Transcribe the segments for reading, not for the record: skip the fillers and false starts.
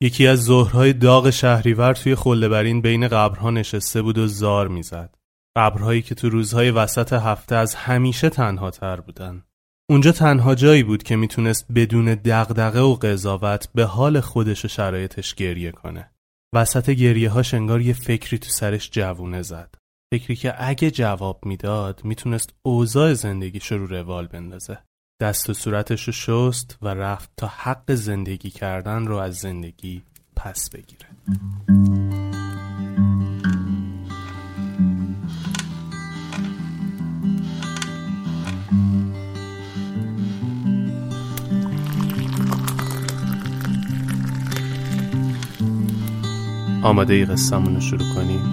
یکی از ظهرهای داغ شهریور توی خله‌برین بین قبرها نشسته بود و زار میزد. قبرهایی که تو روزهای وسط هفته از همیشه تنها تر بودن. اونجا تنها جایی بود که میتونست بدون دغدغه و قضاوت به حال خودش و شرایطش گریه کنه. وسط گریه هاش انگار یه فکری تو سرش جوونه زد. فکری که اگه جواب میداد میتونست اوضاع زندگیش رو روال بندازه. دست و صورتش رو شست و رفت تا حق زندگی کردن رو از زندگی پس بگیره. آماده ای قصه‌مون رو شروع کنیم؟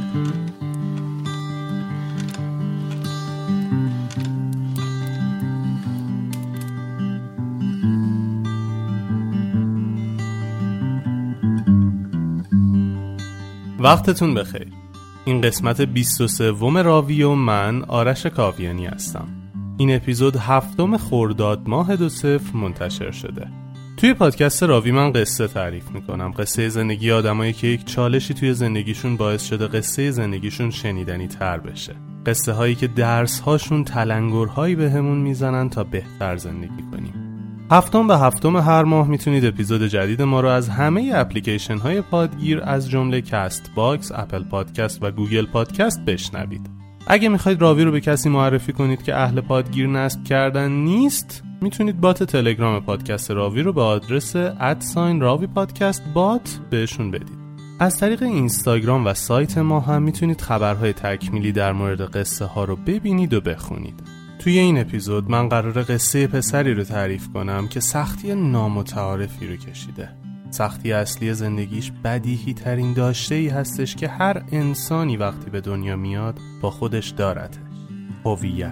وقتتون بخیر. این قسمت 23 راوی و من آرش کاویانی هستم. این اپیزود 7 خرداد ماه 20 منتشر شده. توی پادکست راوی من قصه تعریف میکنم. قصه زندگی آدمایی که یک چالشی توی زندگیشون باعث شده قصه زندگیشون شنیدنی تر بشه. قصه هایی که درس هاشون تلنگرهایی به همون میزنن تا بهتر زندگی کنیم. 7 به 7 هر ماه میتونید اپیزود جدید ما رو از همه اپلیکیشن های پادگیر از جمله کست باکس، اپل پادکست و گوگل پادکست بشنوید. اگه میخواید راوی رو به کسی معرفی کنید که اهل پادگیر نصب کردن نیست، میتونید بات تلگرام پادکست راوی رو به آدرس @راوی پادکست بات بهشون بدید. از طریق اینستاگرام و سایت ما هم میتونید خبرهای تکمیلی در مورد قصه ها رو ببینید و بخونید. توی این اپیزود من قراره قصه پسری رو تعریف کنم که سختی نامتعارفی رو کشیده. سختی اصلی زندگیش بدیهی ترین داشته‌ای هستش که هر انسانی وقتی به دنیا میاد با خودش دارتش: هویت.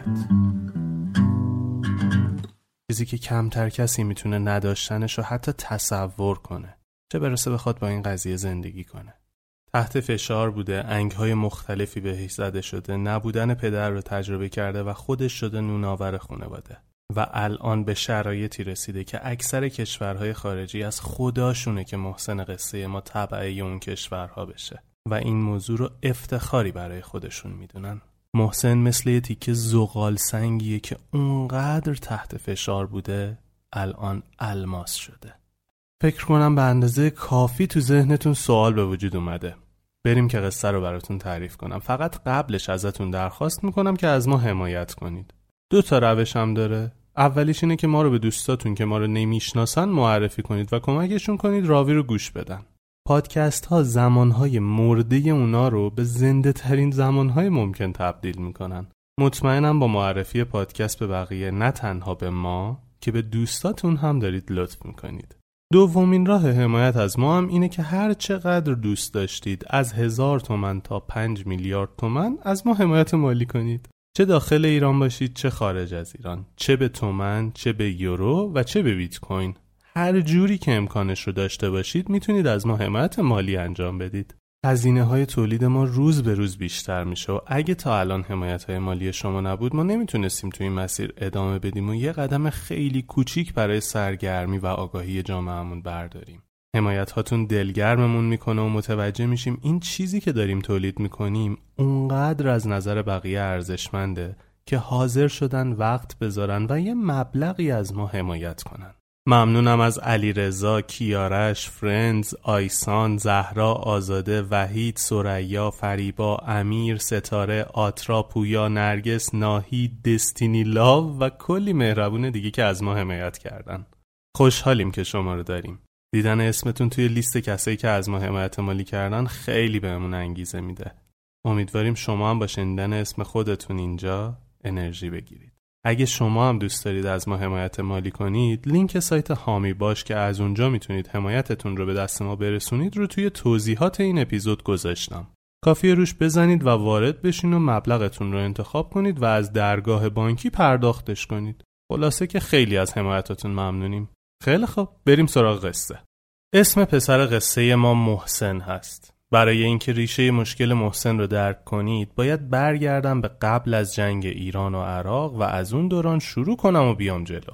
چیزی که کمتر کسی میتونه نداشتنش رو حتی تصور کنه، چه برسه بخواد با این قضیه زندگی کنه. تحت فشار بوده، انگ‌های مختلفی بهش زده شده، نبودن پدر رو تجربه کرده و خودش شده نوناور خانواده. و الان به شرایطی رسیده که اکثر کشورهای خارجی از خداشونه که محسن قصه ما تبعه اون کشورها بشه و این موضوع رو افتخاری برای خودشون میدونن. محسن مثل یه تیکه زغال سنگیه که اونقدر تحت فشار بوده الان الماس شده. فکر کنم به اندازه کافی تو ذهنتون سوال به وجود اومده. بریم که قصه رو براتون تعریف کنم. فقط قبلش ازتون درخواست میکنم که از ما حمایت کنید. 2 روش هم داره. اولیش اینه که ما رو به دوستاتون که ما رو نمیشناسن معرفی کنید و کمکشون کنید راوی رو گوش بدن. پادکست ها زمانهای مرده اونا رو به زنده ترین زمانهای ممکن تبدیل میکنن. مطمئنم با معرفی پادکست به بقیه نه تنها به ما که به دوستاتون هم دارید لطف میکنید. دومین راه حمایت از ما هم اینه که هر چقدر دوست داشتید از 1000 تومان تا 5 میلیارد تومان از ما حمایت مالی کنید. چه داخل ایران باشید چه خارج از ایران، چه به تومان، چه به یورو و چه به بیت کوین. هر جوری که امکانش رو داشته باشید میتونید از ما حمایت مالی انجام بدید. هزینه‌های تولید ما روز به روز بیشتر میشه و اگه تا الان حمایت‌های مالی شما نبود ما نمیتونستیم تو این مسیر ادامه بدیم و یه قدم خیلی کوچیک برای سرگرمی و آگاهی جامعهمون برداریم. حمایت هاتون دلگرممون میکنه و متوجه میشیم این چیزی که داریم تولید میکنیم اونقدر از نظر بقیه ارزشمنده که حاضر شدن وقت بذارن و یه مبلغی از ما حمایت کنن. ممنونم از علیرضا، کیارش، فرندز، آیسان، زهرا، آزاده، وحید، سریا، فریبا، امیر، ستاره، آترا، پویا، نرگس، ناهی، دستینی لاو و کلی مهربون دیگه که از ما حمایت کردن. خوشحالیم که شما رو داریم. دیدن اسمتون توی لیست کسایی که از ما حمایت مالی کردن خیلی بهمون انگیزه میده. امیدواریم شما هم با شنیدن اسم خودتون اینجا انرژی بگیرید. اگه شما هم دوست دارید از ما حمایت مالی کنید، لینک سایت حامی باش که از اونجا میتونید حمایتتون رو به دست ما برسونید رو توی توضیحات این اپیزود گذاشتم. کافیه روش بزنید و وارد بشین و مبلغتون رو انتخاب کنید و از درگاه بانکی پرداختش کنید. خلاصه که خیلی از حمایتاتون ممنونیم. خیلی خوب، بریم سراغ قصه. اسم پسر قصه ما محسن هست. برای اینکه ریشه مشکل محسن رو درک کنید باید برگردم به قبل از جنگ ایران و عراق و از اون دوران شروع کنم و بیام جلو.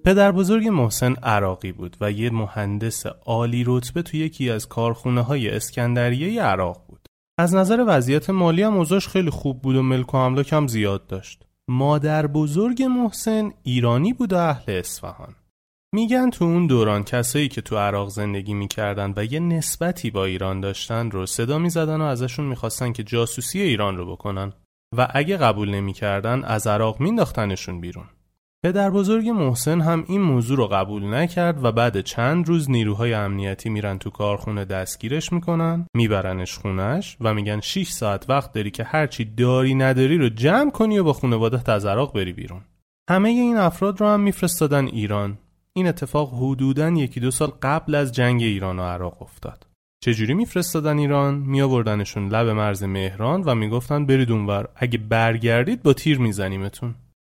پدر بزرگ محسن عراقی بود و یه مهندس عالی رتبه توی یکی از کارخونه‌های اسکندریه عراق بود. از نظر وضعیت مالی هم اوضاعش خیلی خوب بود و ملک و املاک هم زیاد داشت. مادر بزرگ محسن ایرانی بود و اهل اصفهان. میگن تو اون دوران کسایی که تو عراق زندگی میکردن و یه نسبتی با ایران داشتن رو صدا میزدن و ازشون میخواستن که جاسوسی ایران رو بکنن و اگه قبول نمیکردن از عراق مینداختنشون بیرون. پدر بزرگ محسن هم این موضوع رو قبول نکرد و بعد چند روز نیروهای امنیتی میرن تو کارخونه دستگیرش میکنن، میبرنش خونش و میگن 6 ساعت وقت داری که هرچی داری نداری رو جمع کنی و با خانواده‌ات از عراق بری بیرون. همه این افراد رو هم میفرستادن ایران. این اتفاق حدوداً 1-2 سال قبل از جنگ ایران و عراق افتاد. چجوری میفرستادن ایران؟ میآوردنشون لب مرز مهران و میگفتن برید اونور، اگه برگردید با تیر میزنیمتون.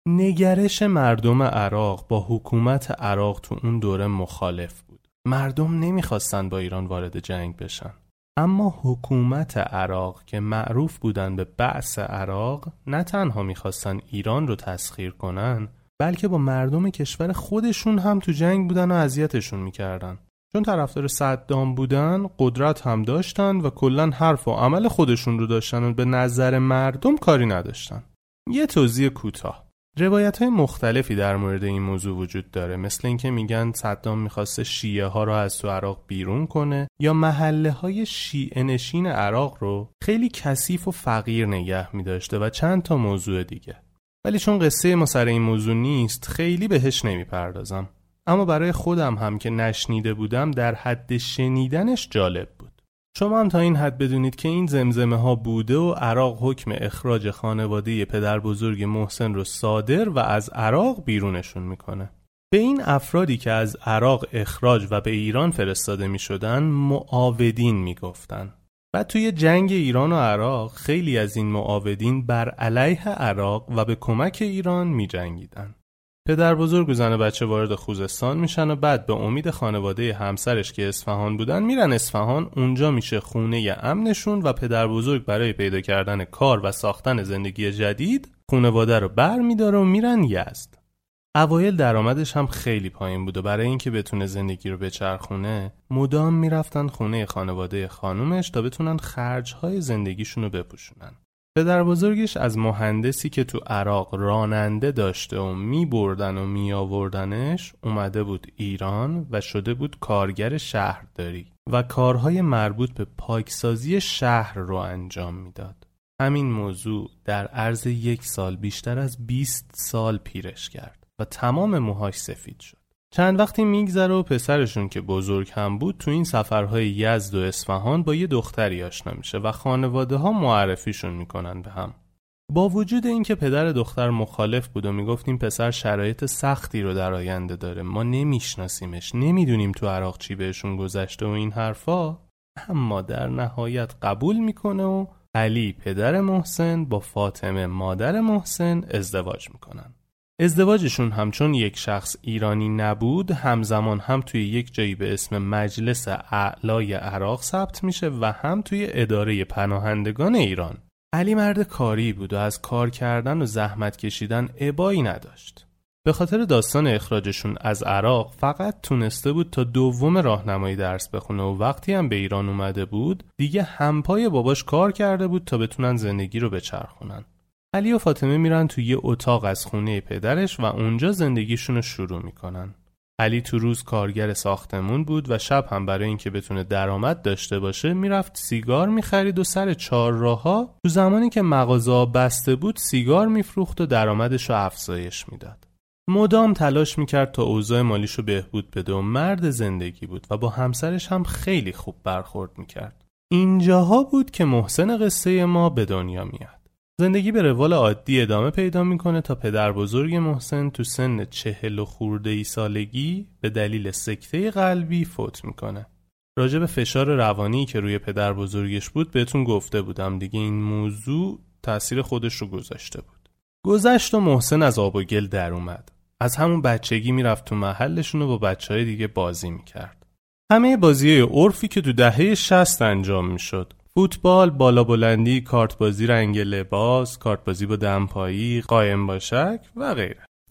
نگرش مردم عراق با حکومت عراق تو اون دوره مخالف بود. مردم نمیخواستن با ایران وارد جنگ بشن. اما حکومت عراق که معروف بودن به بعث عراق نه تنها میخواستن ایران رو تسخیر کنن، بلکه با مردم کشور خودشون هم تو جنگ بودن و اذیتشون میکردن. چون طرفدار صدام بودن، قدرت هم داشتن و کلن حرف و عمل خودشون رو داشتن و به نظر مردم کاری نداشتن. یه توضیح کوتاه. روایت‌های مختلفی در مورد این موضوع وجود داره، مثل اینکه میگن صدام می‌خواسته شیعه ها رو از تو عراق بیرون کنه یا محله‌های شیعه نشین عراق رو خیلی کثیف و فقیر نگه می‌داشته و چند تا موضوع دیگه. ولی چون قصه ما سر این موضوع نیست خیلی بهش نمیپردازم، اما برای خودم هم که نشنیده بودم در حد شنیدنش جالب بود. شما هم تا این حد بدونید که این زمزمه ها بوده و عراق حکم اخراج خانواده پدر بزرگ محسن رو صادر و از عراق بیرونشون میکنه. به این افرادی که از عراق اخراج و به ایران فرستاده میشدن معاودین میگفتن. و توی جنگ ایران و عراق خیلی از این معاودین بر علیه عراق و به کمک ایران می جنگیدن. پدر بزرگ و زن و بچه وارد خوزستان میشن و بعد به امید خانواده همسرش که اصفهان بودن میرن اصفهان. اونجا میشه خونه امنشون و پدر بزرگ برای پیدا کردن کار و ساختن زندگی جدید خانواده رو بر میداره و میرن یزد. اوایل درآمدش هم خیلی پایین بود و برای اینکه بتونه زندگی رو بچرخونه مدام میرفتن خونه خانواده خانومش تا بتونن خرج‌های زندگیشون رو بپوشونن. پدر بزرگش از مهندسی که تو عراق راننده داشته و میبردن و میآوردنش اومده بود ایران و شده بود کارگر شهرداری و کارهای مربوط به پاکسازی شهر رو انجام میداد. همین موضوع در عرض 1 سال بیشتر از 20 سال پیرش کرد و تمام موهاش سفید شد. چند وقتی میگذره و پسرشون که بزرگ هم بود تو این سفرهای یزد و اصفهان با یه دختری آشنا میشه و خانواده ها معرفیشون میکنن به هم. با وجود اینکه پدر دختر مخالف بود و میگفت این پسر شرایط سختی رو در آینده داره، ما نمیشناسیمش، نمیدونیم تو عراق چی بهشون گذشته و این حرفا، اما در نهایت قبول میکنه و علی پدر محسن با فاطمه مادر محسن ازدواج میکنن. ازدواجشون هم چون یک شخص ایرانی نبود همزمان هم توی یک جایی به اسم مجلس اعلای عراق ثبت میشه و هم توی اداره پناهندگان ایران. علی مرد کاری بود و از کار کردن و زحمت کشیدن ابایی نداشت. به خاطر داستان اخراجشون از عراق فقط تونسته بود تا 2 راهنمایی درس بخونه و وقتی هم به ایران اومده بود دیگه همپای باباش کار کرده بود تا بتونن زندگی رو بچرخونن. علی و فاطمه میرن توی یه اتاق از خونه پدرش و اونجا زندگیشون رو شروع میکنن. علی تو روز کارگر ساختمون بود و شب هم برای اینکه بتونه درآمد داشته باشه میرفت سیگار میخرید و سر چهارراها تو زمانی که مغازه‌ها بسته بود سیگار میفروخت و درآمدش رو افزایش میداد. مدام تلاش میکرد تا اوضاع مالیشو بهبود بده و مرد زندگی بود و با همسرش هم خیلی خوب برخورد میکرد. اینجاها بود که محسن قصه ما به دنیا میاد. زندگی به روال عادی ادامه پیدا میکنه تا پدر بزرگ محسن تو سن 40 خورده سالگی به دلیل سکته قلبی فوت میکنه. راجع به فشار روانی که روی پدر بزرگش بود بهتون گفته بودم دیگه، این موضوع تأثیر خودش رو گذاشته بود. گذشت و محسن از آب و گل در اومد. از همون بچگی میرفت تو محلشون و با بچهای دیگه بازی میکرد. همه بازی‌های عرفی که تو دهه 60 انجام میشد. فوتبال، بالا بلندی، کارت بازی رنگ لباس، کارت بازی با دمپایی، قایم باشک و غیره.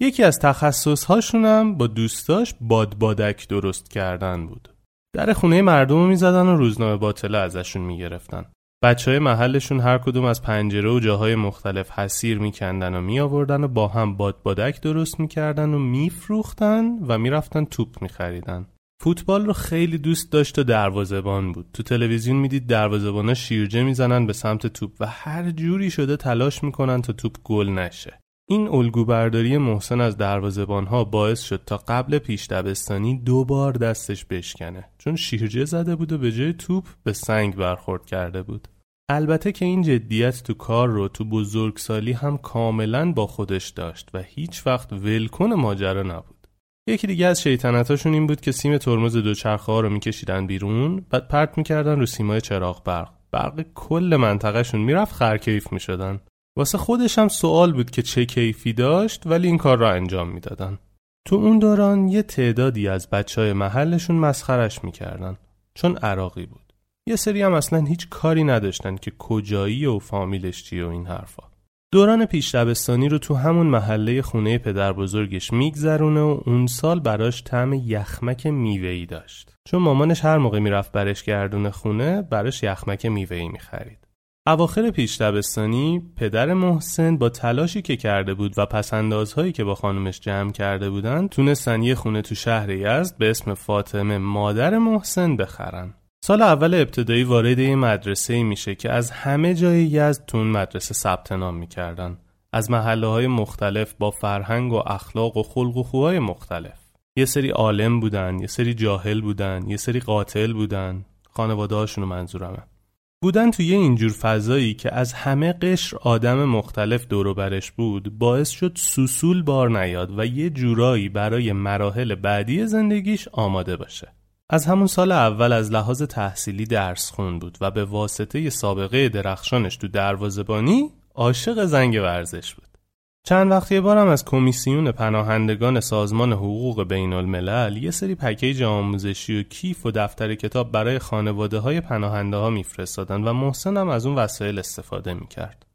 یکی از تخصص‌هاشونم با دوستاش بادبادک درست کردن بود. در خونه مردم رو می‌زدن و روزنامه باطله ازشون می‌گرفتن. بچه‌های محلشون هر کدوم از پنجره و جاهای مختلف حسیر می‌کندن و می‌آوردن و با هم بادبادک درست می‌کردن و می‌فروختن و می‌رفتن توپ می‌خریدن. فوتبال رو خیلی دوست داشت و دروازه‌بان بود. تو تلویزیون میدید دروازه‌بانا شیرجه میزنن به سمت توپ و هر جوری شده تلاش میکنن تا توپ گل نشه. این الگوبرداری محسن از دروازه‌بان‌ها باعث شد تا قبل پیش دبستانی 2 بار دستش بشکنه، چون شیرجه زده بود و به جای توپ به سنگ برخورد کرده بود. البته که این جدیت تو کار رو تو بزرگسالی هم کاملاً با خودش داشت و هیچ وقت ولکن ماجرا نبود. یکی دیگه از شیطنتاشون این بود که سیم ترمز دوچرخه‌ها رو میکشیدن بیرون، بعد پرت میکردن رو سیمای چراغ برق کل منطقهشون میرفت خرکیف میشدن. واسه خودش هم سوال بود که چه کیفی داشت، ولی این کار رو انجام میدادن. تو اون دوران یه تعدادی از بچهای محلشون مسخرش میکردن چون عراقی بود. یه سری هم اصلا هیچ کاری نداشتن که کجایی و فامیلش چیه و این حرفا. دوران پیش دبستانی رو تو همون محله خونه پدر بزرگش میگذرونه و اون سال براش طعم یخمک میوه‌ای داشت، چون مامانش هر موقع میرفت برش گردونه خونه براش یخمک میوه‌ای میخرید. اواخر پیش دبستانی پدر محسن با تلاشی که کرده بود و پسندازهایی که با خانومش جمع کرده بودن تونستن یه خونه تو شهر یزد به اسم فاطمه مادر محسن بخرن. سال اول ابتدایی وارد یه مدرسه‌ای میشه که از همه جای یزد تو اون مدرسه ثبت نام میکردن، از محله‌های مختلف با فرهنگ و اخلاق و خلق و خوهای مختلف. یه سری عالم بودن، یه سری جاهل بودن، یه سری قاتل بودن، خانواده‌هاشونو منظورمه. بودن توی یه اینجور فضایی که از همه قشر آدم مختلف دور و برش بود، باعث شد سوسول بار نیاد و یه جورایی برای مراحل بعدی زندگیش آماده باشه. از همون سال اول از لحاظ تحصیلی درس خون بود و به واسطه سابقه درخشانش تو دروازه‌بانی عاشق زنگ ورزش بود. چند وقت یه بارم از کمیسیون پناهندگان سازمان حقوق بین الملل یه سری پکیج آموزشی و کیف و دفتر کتاب برای خانواده‌های پناهنده ها میفرستادن و محسن هم از اون وسایل استفاده میکرد.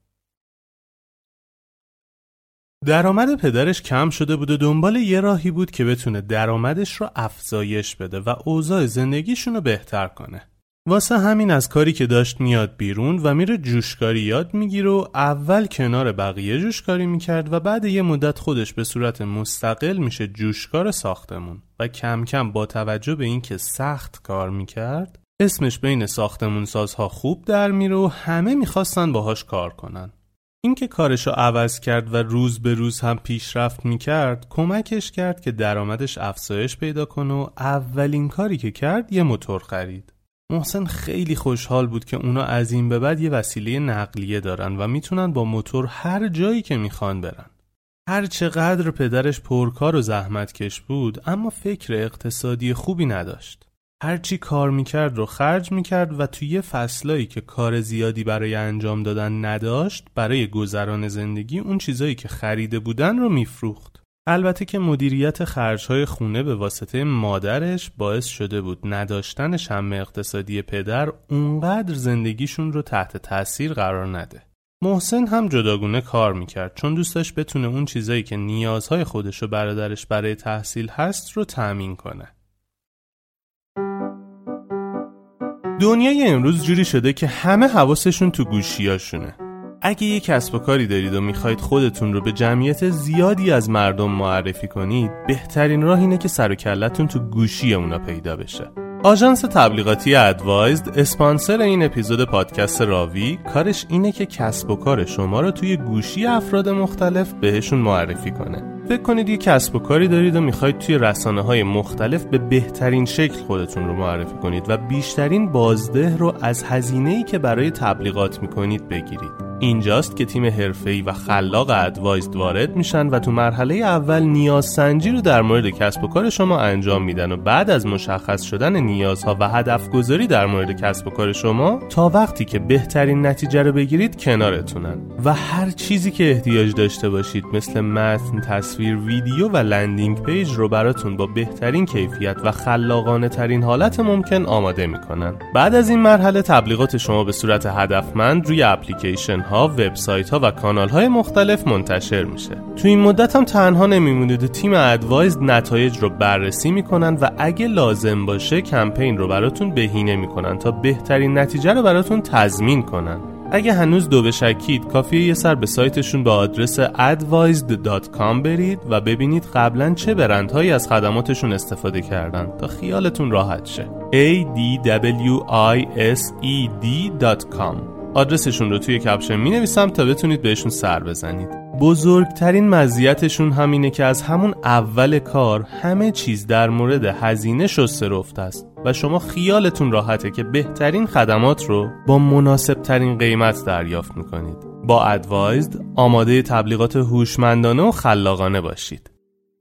درآمد پدرش کم شده بود و دنبال یه راهی بود که بتونه درآمدش رو افزایش بده و اوضاع زندگیشون رو بهتر کنه. واسه همین از کاری که داشت میاد بیرون و میره جوشکاری یاد میگیره و اول کنار بقیه جوشکاری میکرد و بعد یه مدت خودش به صورت مستقل میشه جوشکار ساختمون و کم کم با توجه به این که سخت کار میکرد اسمش بین ساختمون سازها خوب در میره و همه میخواستن باهاش کار کنن. این که کارشو عوض کرد و روز به روز هم پیشرفت میکرد کمکش کرد که درآمدش افزایش پیدا کنه و اولین کاری که کرد یه موتور خرید. محسن خیلی خوشحال بود که اونا از این به بعد یه وسیله نقلیه دارن و میتونن با موتور هر جایی که میخوان برن. هر چقدر پدرش پرکار و زحمتکش بود اما فکر اقتصادی خوبی نداشت. هرچی کار میکرد رو خرج میکرد و توی فصلایی که کار زیادی برای انجام دادن نداشت برای گذران زندگی اون چیزایی که خریده بودن رو میفروخت. البته که مدیریت خرج‌های خونه به واسطه مادرش باعث شده بود نداشتن شم اقتصادی پدر اونقدر زندگیشون رو تحت تاثیر قرار نده. محسن هم جداگونه کار میکرد چون دوست داشت بتونه اون چیزایی که نیازهای خودش و برادرش برای تحصیل هست رو تأمین کنه. دنیای امروز جوری شده که همه حواسشون تو گوشیاشونه. اگه یک کسب و کاری دارید و میخواید خودتون رو به جمعیت زیادی از مردم معرفی کنید، بهترین راه اینه که سر و کلتون تو گوشی اونا پیدا بشه. آژانس تبلیغاتی ادوایزد، اسپانسر این اپیزود پادکست راوی، کارش اینه که کسب و کار شما رو توی گوشی افراد مختلف بهشون معرفی کنه. فکر کنید یک کسب و کاری دارید و میخواید توی رسانه‌های مختلف به بهترین شکل خودتون رو معرفی کنید و بیشترین بازده رو از هزینه‌ای که برای تبلیغات میکنید بگیرید. اینجاست که تیم حرفه‌ای و خلاق ادوایزد وارد میشن و تو مرحله اول نیازسنجی رو در مورد کسب و کار شما انجام میدن و بعد از مشخص شدن نیازها و هدف گذاری در مورد کسب و کار شما تا وقتی که بهترین نتیجه رو بگیرید کنارتونن و هر چیزی که احتیاج داشته باشید مثل متن، تصویر، ویدیو و لندینگ پیج رو براتون با بهترین کیفیت و خلاقانه ترین حالت ممکن آماده میکنن. بعد از این مرحله تبلیغات شما به صورت هدفمند روی اپلیکیشن ها، وبسایت ها و کانال های مختلف منتشر میشه. تو این مدت هم تنها نمیمونید و تیم ادوایزد نتایج رو بررسی میکنن و اگه لازم باشه کمپین رو براتون بهینه میکنن تا بهترین نتیجه رو براتون تضمین کنن. اگه هنوز دو بشکید کافیه یه سر به سایتشون با آدرس advised.com برید و ببینید قبلا چه برندهایی از خدماتشون استفاده کردن تا خیالتون راحت شه. advised.com. آدرسشون رو توی کپشن می‌نویسم تا بتونید بهشون سر بزنید. بزرگترین مزیتشون همینه که از همون اول کار همه چیز در مورد هزینه شسته رفته است و شما خیالتون راحته که بهترین خدمات رو با مناسب ترین قیمت دریافت میکنید. با ادوایزد آماده تبلیغات هوشمندانه و خلاقانه باشید.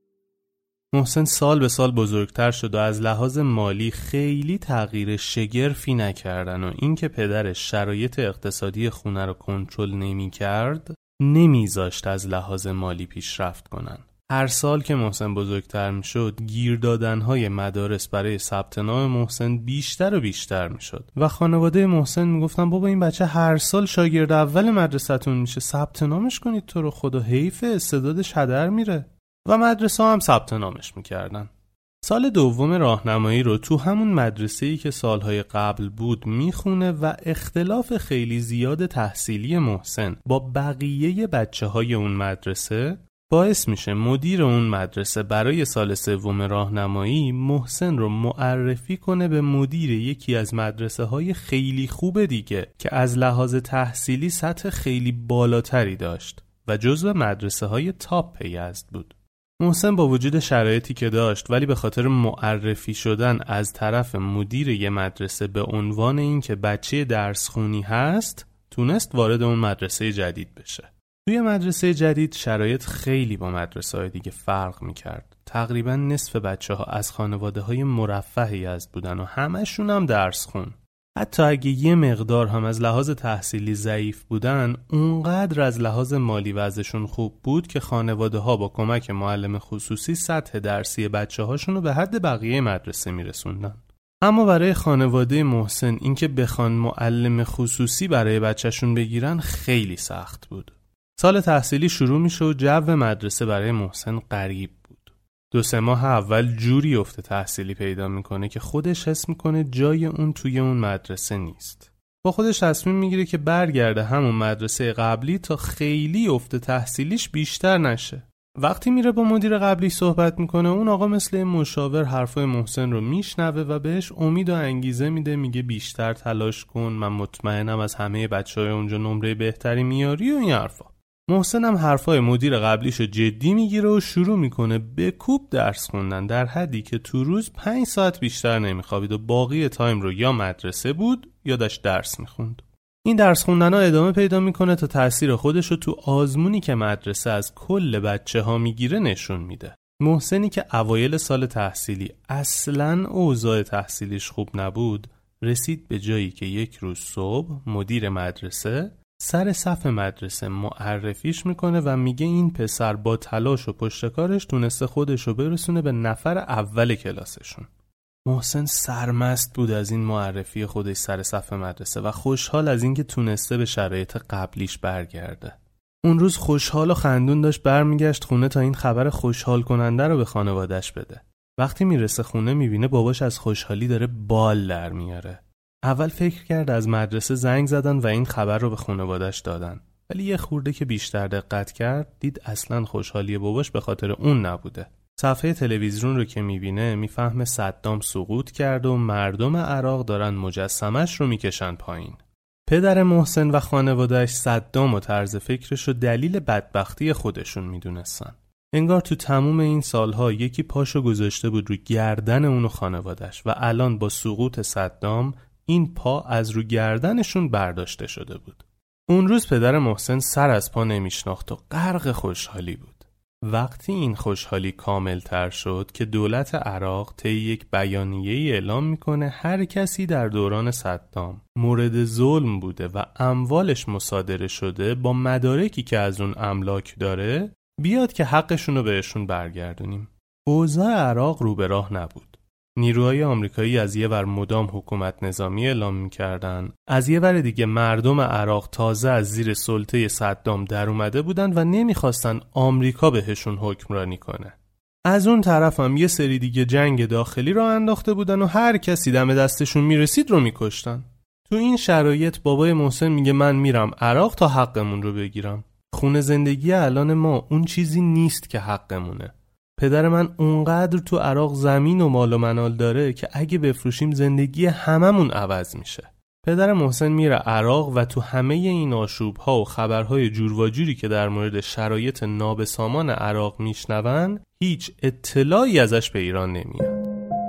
محسن سال به سال بزرگتر شد و از لحاظ مالی خیلی تغییر شگرفی نکردن و اینکه پدرش شرایط اقتصادی خونه رو کنترل نمی‌کرد نمیذاشت از لحاظ مالی پیشرفت کنن. هر سال که محسن بزرگتر میشد گیر دادن‌های مدارس برای ثبت نام محسن بیشتر و بیشتر میشد و خانواده محسن میگفتن بابا این بچه هر سال شاگرد اول مدرسه‌تون میشه، ثبت نامش کنید، تو رو خدا حیفه، استعدادش هدر میره. و مدرسه هم ثبت نامش میکردن. سال دوم راهنمایی رو تو همون مدرسه‌ای که سالهای قبل بود میخونه و اختلاف خیلی زیاد تحصیلی محسن با بقیه بچه‌های اون مدرسه باعث میشه مدیر اون مدرسه برای سال سوم راهنمایی محسن رو معرفی کنه به مدیر یکی از مدرسه‌های خیلی خوب دیگه که از لحاظ تحصیلی سطح خیلی بالاتری داشت و جزو مدرسه‌های تاپ یزد بود. محسن با وجود شرایطی که داشت ولی به خاطر معرفی شدن از طرف مدیر یه مدرسه به عنوان این که بچه درس خونی هست تونست وارد اون مدرسه جدید بشه. توی مدرسه جدید شرایط خیلی با مدرسه‌های دیگه فرق می‌کرد. تقریباً نصف بچه‌ها از خانواده‌های مرفه یزد بودن و همشون هم درس خون. حتی اگه یه مقدار هم از لحاظ تحصیلی ضعیف بودن، اونقدر از لحاظ مالی وضعشون خوب بود که خانواده‌ها با کمک معلم خصوصی سطح درسی بچه‌هاشون رو به حد بقیه مدرسه میرسوندن. اما برای خانواده محسن اینکه بخوان معلم خصوصی برای بچه‌شون بگیرن خیلی سخت بود. سال تحصیلی شروع میشه و جو مدرسه برای محسن غریب بود. 2-3 ماه اول جوری افت تحصیلی پیدا میکنه که خودش حس میکنه جای اون توی اون مدرسه نیست. با خودش تصمیم میگیره که برگرده همون مدرسه قبلی تا خیلی افت تحصیلیش بیشتر نشه. وقتی میره با مدیر قبلی صحبت میکنه اون آقا مثل مشاور حرفای محسن رو میشنوه و بهش امید و انگیزه میده، میگه بیشتر تلاش کن، من مطمئنم از همه بچهای اونجا نمره بهتری میاری و این حرفا. محسن هم حرفای مدیر قبلیشو جدی میگیره و شروع میکنه به کوب درس خوندن در حدی که تو روز 5 ساعت بیشتر نمیخوابید و باقی تایم رو یا مدرسه بود یا داشت درس میخوند. این درس خوندن ها ادامه پیدا میکنه تا تأثیر خودشو تو آزمونی که مدرسه از کل بچه ها میگیره نشون میده. محسنی که اوایل سال تحصیلی اصلاً اوضاع تحصیلیش خوب نبود، رسید به جایی که یک روز صبح مدیر مدرسه سر صف مدرسه معرفیش میکنه و میگه این پسر با تلاش و پشتکارش تونسته خودشو برسونه به نفر اول کلاسشون. محسن سرمست بود از این معرفی خودش سر صف مدرسه و خوشحال از اینکه تونسته به شرایط قبلیش برگرده. اون روز خوشحال و خندون داشت برمیگشت خونه تا این خبر خوشحال کننده رو به خانواده‌اش بده. وقتی میرسه خونه میبینه باباش از خوشحالی داره بال در میاره. اول فکر کرد از مدرسه زنگ زدن و این خبر رو به خانواده‌اش دادن، ولی یه خورده که بیشتر دقت کرد دید اصلاً خوشحالی باباش به خاطر اون نبوده. صفحه تلویزیون رو که میبینه میفهمه صدام سقوط کرد و مردم عراق دارن مجسمش رو میکشن پایین. پدر محسن و خانواده‌اش صدام و طرز فکرش رو دلیل بدبختی خودشون میدونستن. انگار تو تموم این سالها یکی پاشو گذاشته بود رو گردن اون و خانواده‌اش و الان با سقوط صدام این پا از رو گردنشون برداشته شده بود. اون روز پدر محسن سر از پا نمیشناخت و غرق خوشحالی بود. وقتی این خوشحالی کامل تر شد که دولت عراق طی یک بیانیه‌ای اعلام میکنه هر کسی در دوران صدام مورد ظلم بوده و اموالش مصادره شده با مدارکی که از اون املاک داره بیاد که حقشونو بهشون برگردونیم. اوضاع عراق رو به راه نبود. نیروهای آمریکایی از یه ور مدام حکومت نظامی اعلام می‌کردن، از یه ور دیگه مردم عراق تازه از زیر سلطه صدام در اومده بودن و نمیخواستن آمریکا بهشون حکمرانی کنه. از اون طرف هم یه سری دیگه جنگ داخلی را انداخته بودن و هر کسی دم دستشون میرسید رو میکشتن. تو این شرایط بابای محسن میگه من میرم عراق تا حقمون رو بگیرم. خونه زندگی الان ما اون چیزی نیست که حقمونه. پدر من اونقدر تو عراق زمین و مال و منال داره که اگه بفروشیم زندگی هممون عوض میشه. پدر محسن میره عراق و تو همه این آشوب‌ها و خبرهای جور و جوری که در مورد شرایط نابسامان عراق میشنون هیچ اطلاعی ازش به ایران نمیاد.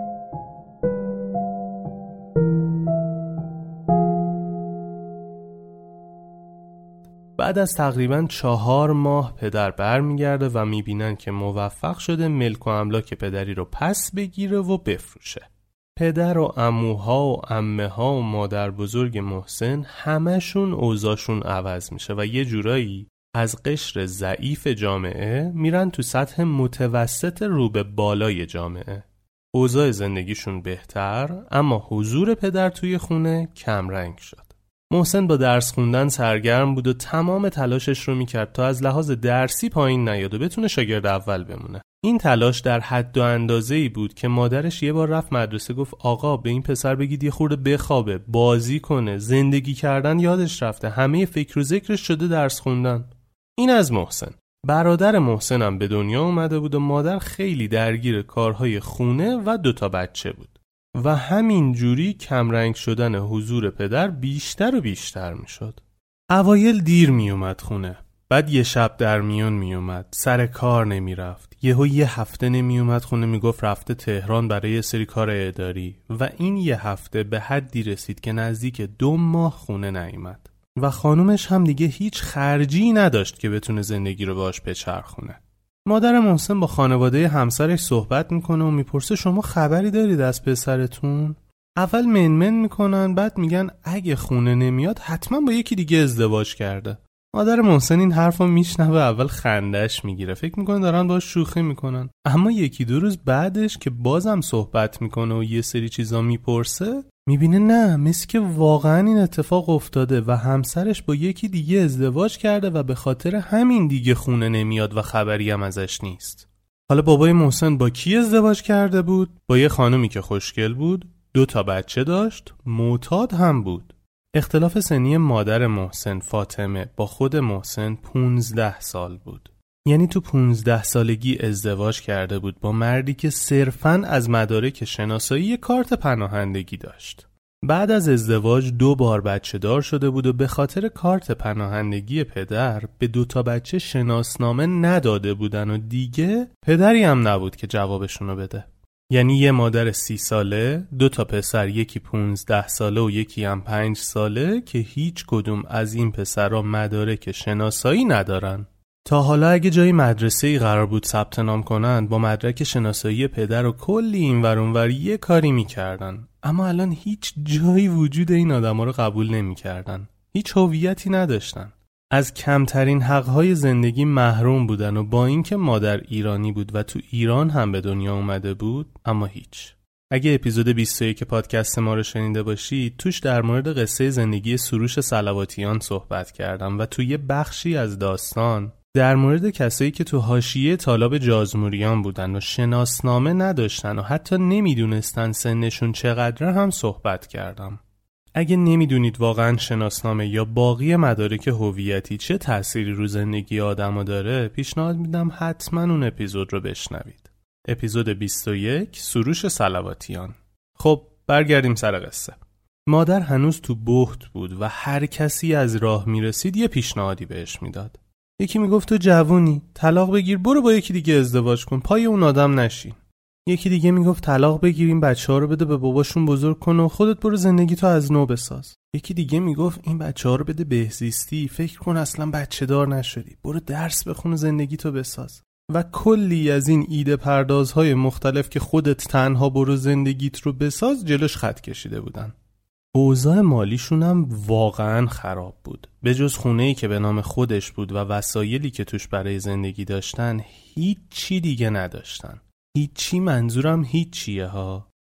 بعد از تقریباً 4 ماه پدر برمیگرده و میبینن که موفق شده ملک و املاک پدری رو پس بگیره و بفروشه. پدر و عموها و عمه‌ها و مادر بزرگ محسن همشون اوضاعشون عوض میشه و یه جورایی از قشر ضعیف جامعه میرن تو سطح متوسط رو به بالای جامعه. اوضاع زندگیشون بهتر، اما حضور پدر توی خونه کم رنگ شد. محسن با درس خوندن سرگرم بود و تمام تلاشش رو میکرد تا از لحاظ درسی پایین نیاد و بتونه شاگرد اول بمونه. این تلاش در حد و اندازه‌ای بود که مادرش یه بار رفت مدرسه گفت آقا به این پسر بگید یه خورده بخوابه، بازی کنه، زندگی کردن یادش رفته، همه فکر و ذکرش شده درس خوندن. این از محسن. برادر محسن هم به دنیا اومده بود و مادر خیلی درگیر کارهای خونه و 2 بچه بود. و همین جوری کمرنگ شدن حضور پدر بیشتر و بیشتر می شد. اوایل دیر می اومد خونه، بعد یه شب در میون می اومد، سر کار نمی رفت، یه هفته نمی اومد خونه، می گفت رفته تهران برای یه سری کار اداری و این یه هفته به حدی رسید که نزدیک 2 ماه خونه نیامد و خانومش هم دیگه هیچ خرجی نداشت که بتونه زندگی رو باش بچرخونه. مادر محسن با خانواده همسرش صحبت میکنه و میپرسه شما خبری دارید از پسرتون؟ اول منمن میکنن، بعد میگن اگه خونه نمیاد حتما با یکی دیگه ازدواج کرده. مادر محسن این حرفو میشنوه، اول خندش میگیره، فکر میکنه دارن باش شوخی میکنن، اما 1-2 روز بعدش که بازم صحبت میکنه و یه سری چیزا میپرسه میبینه نه، مثل که واقعا این اتفاق افتاده و همسرش با یکی دیگه ازدواج کرده و به خاطر همین دیگه خونه نمیاد و خبری هم ازش نیست. حالا بابای محسن با کی ازدواج کرده بود؟ با یه خانومی که خوشگل بود، 2 بچه داشت، معتاد هم بود. اختلاف سنی مادر محسن فاطمه با خود محسن 15 سال بود. یعنی تو 15 سالگی ازدواج کرده بود با مردی که صرفاً از مدارک شناسایی کارت پناهندگی داشت. بعد از ازدواج 2 بار بچه دار شده بود و به خاطر کارت پناهندگی پدر به 2 بچه شناسنامه نداده بودن و دیگه پدری هم نبود که جوابشونو بده. یعنی یه مادر 30 ساله، 2 پسر، یکی 15 ساله و یکی هم 5 ساله که هیچ کدوم از این پسرها مدارک شناسایی ندارن. تا حالا اگه جای مدرسه‌ای قرار بود ثبت نام کنن با مدرک شناسایی پدر و کلی اینور اونور یه کاری میکردن، اما الان هیچ جایی وجود این آدما رو قبول نمیکردن. هیچ هویتی نداشتن. از کمترین حقهای زندگی محروم بودن و با اینکه مادر ایرانی بود و تو ایران هم به دنیا اومده بود، اما هیچ. اگه اپیزود 21 پادکست ما رو شنیده باشید، توش در مورد قصه زندگی سروش صلواتیان صحبت کردم و توی یه بخشی از داستان در مورد کسایی که تو حاشیه طالاب جازموریان بودن و شناسنامه نداشتن و حتی نمیدونستن سنشون چقدره هم صحبت کردم. اگه نمیدونید واقعا شناسنامه یا باقی مدارک هویتی چه تأثیری رو زندگی آدمو داره، پیشنهاد میدم حتما اون اپیزود رو بشنوید. اپیزود 21 سروش صلواتیان. خب برگردیم سر قصه. مادر هنوز تو بهت بود و هر کسی از راه میرسید یه پیشنهادی بهش میداد. یکی میگفت تو جوونی، طلاق بگیر، برو با یکی دیگه ازدواج کن، پای اون آدم نشین. یکی دیگه میگفت طلاق بگیر، این بچه‌ها رو بده به باباشون بزرگ کن و خودت برو زندگی تو از نو بساز. یکی دیگه میگفت این بچه‌ها رو بده بهزیستی، فکر کن اصلا بچه دار نشدی، برو درس بخون و زندگی تو بساز. و کلی از این ایده پردازهای مختلف که خودت تنها برو زندگیت رو بساز جلوش خط کشیده بودن. اوضاع مالیشون هم واقعا خراب بود. به جز خونه‌ای که به نام خودش بود و وسایلی که توش برای زندگی داشتن، هیچی دیگه نداشتن. هیچی منظورم هیچیه ها.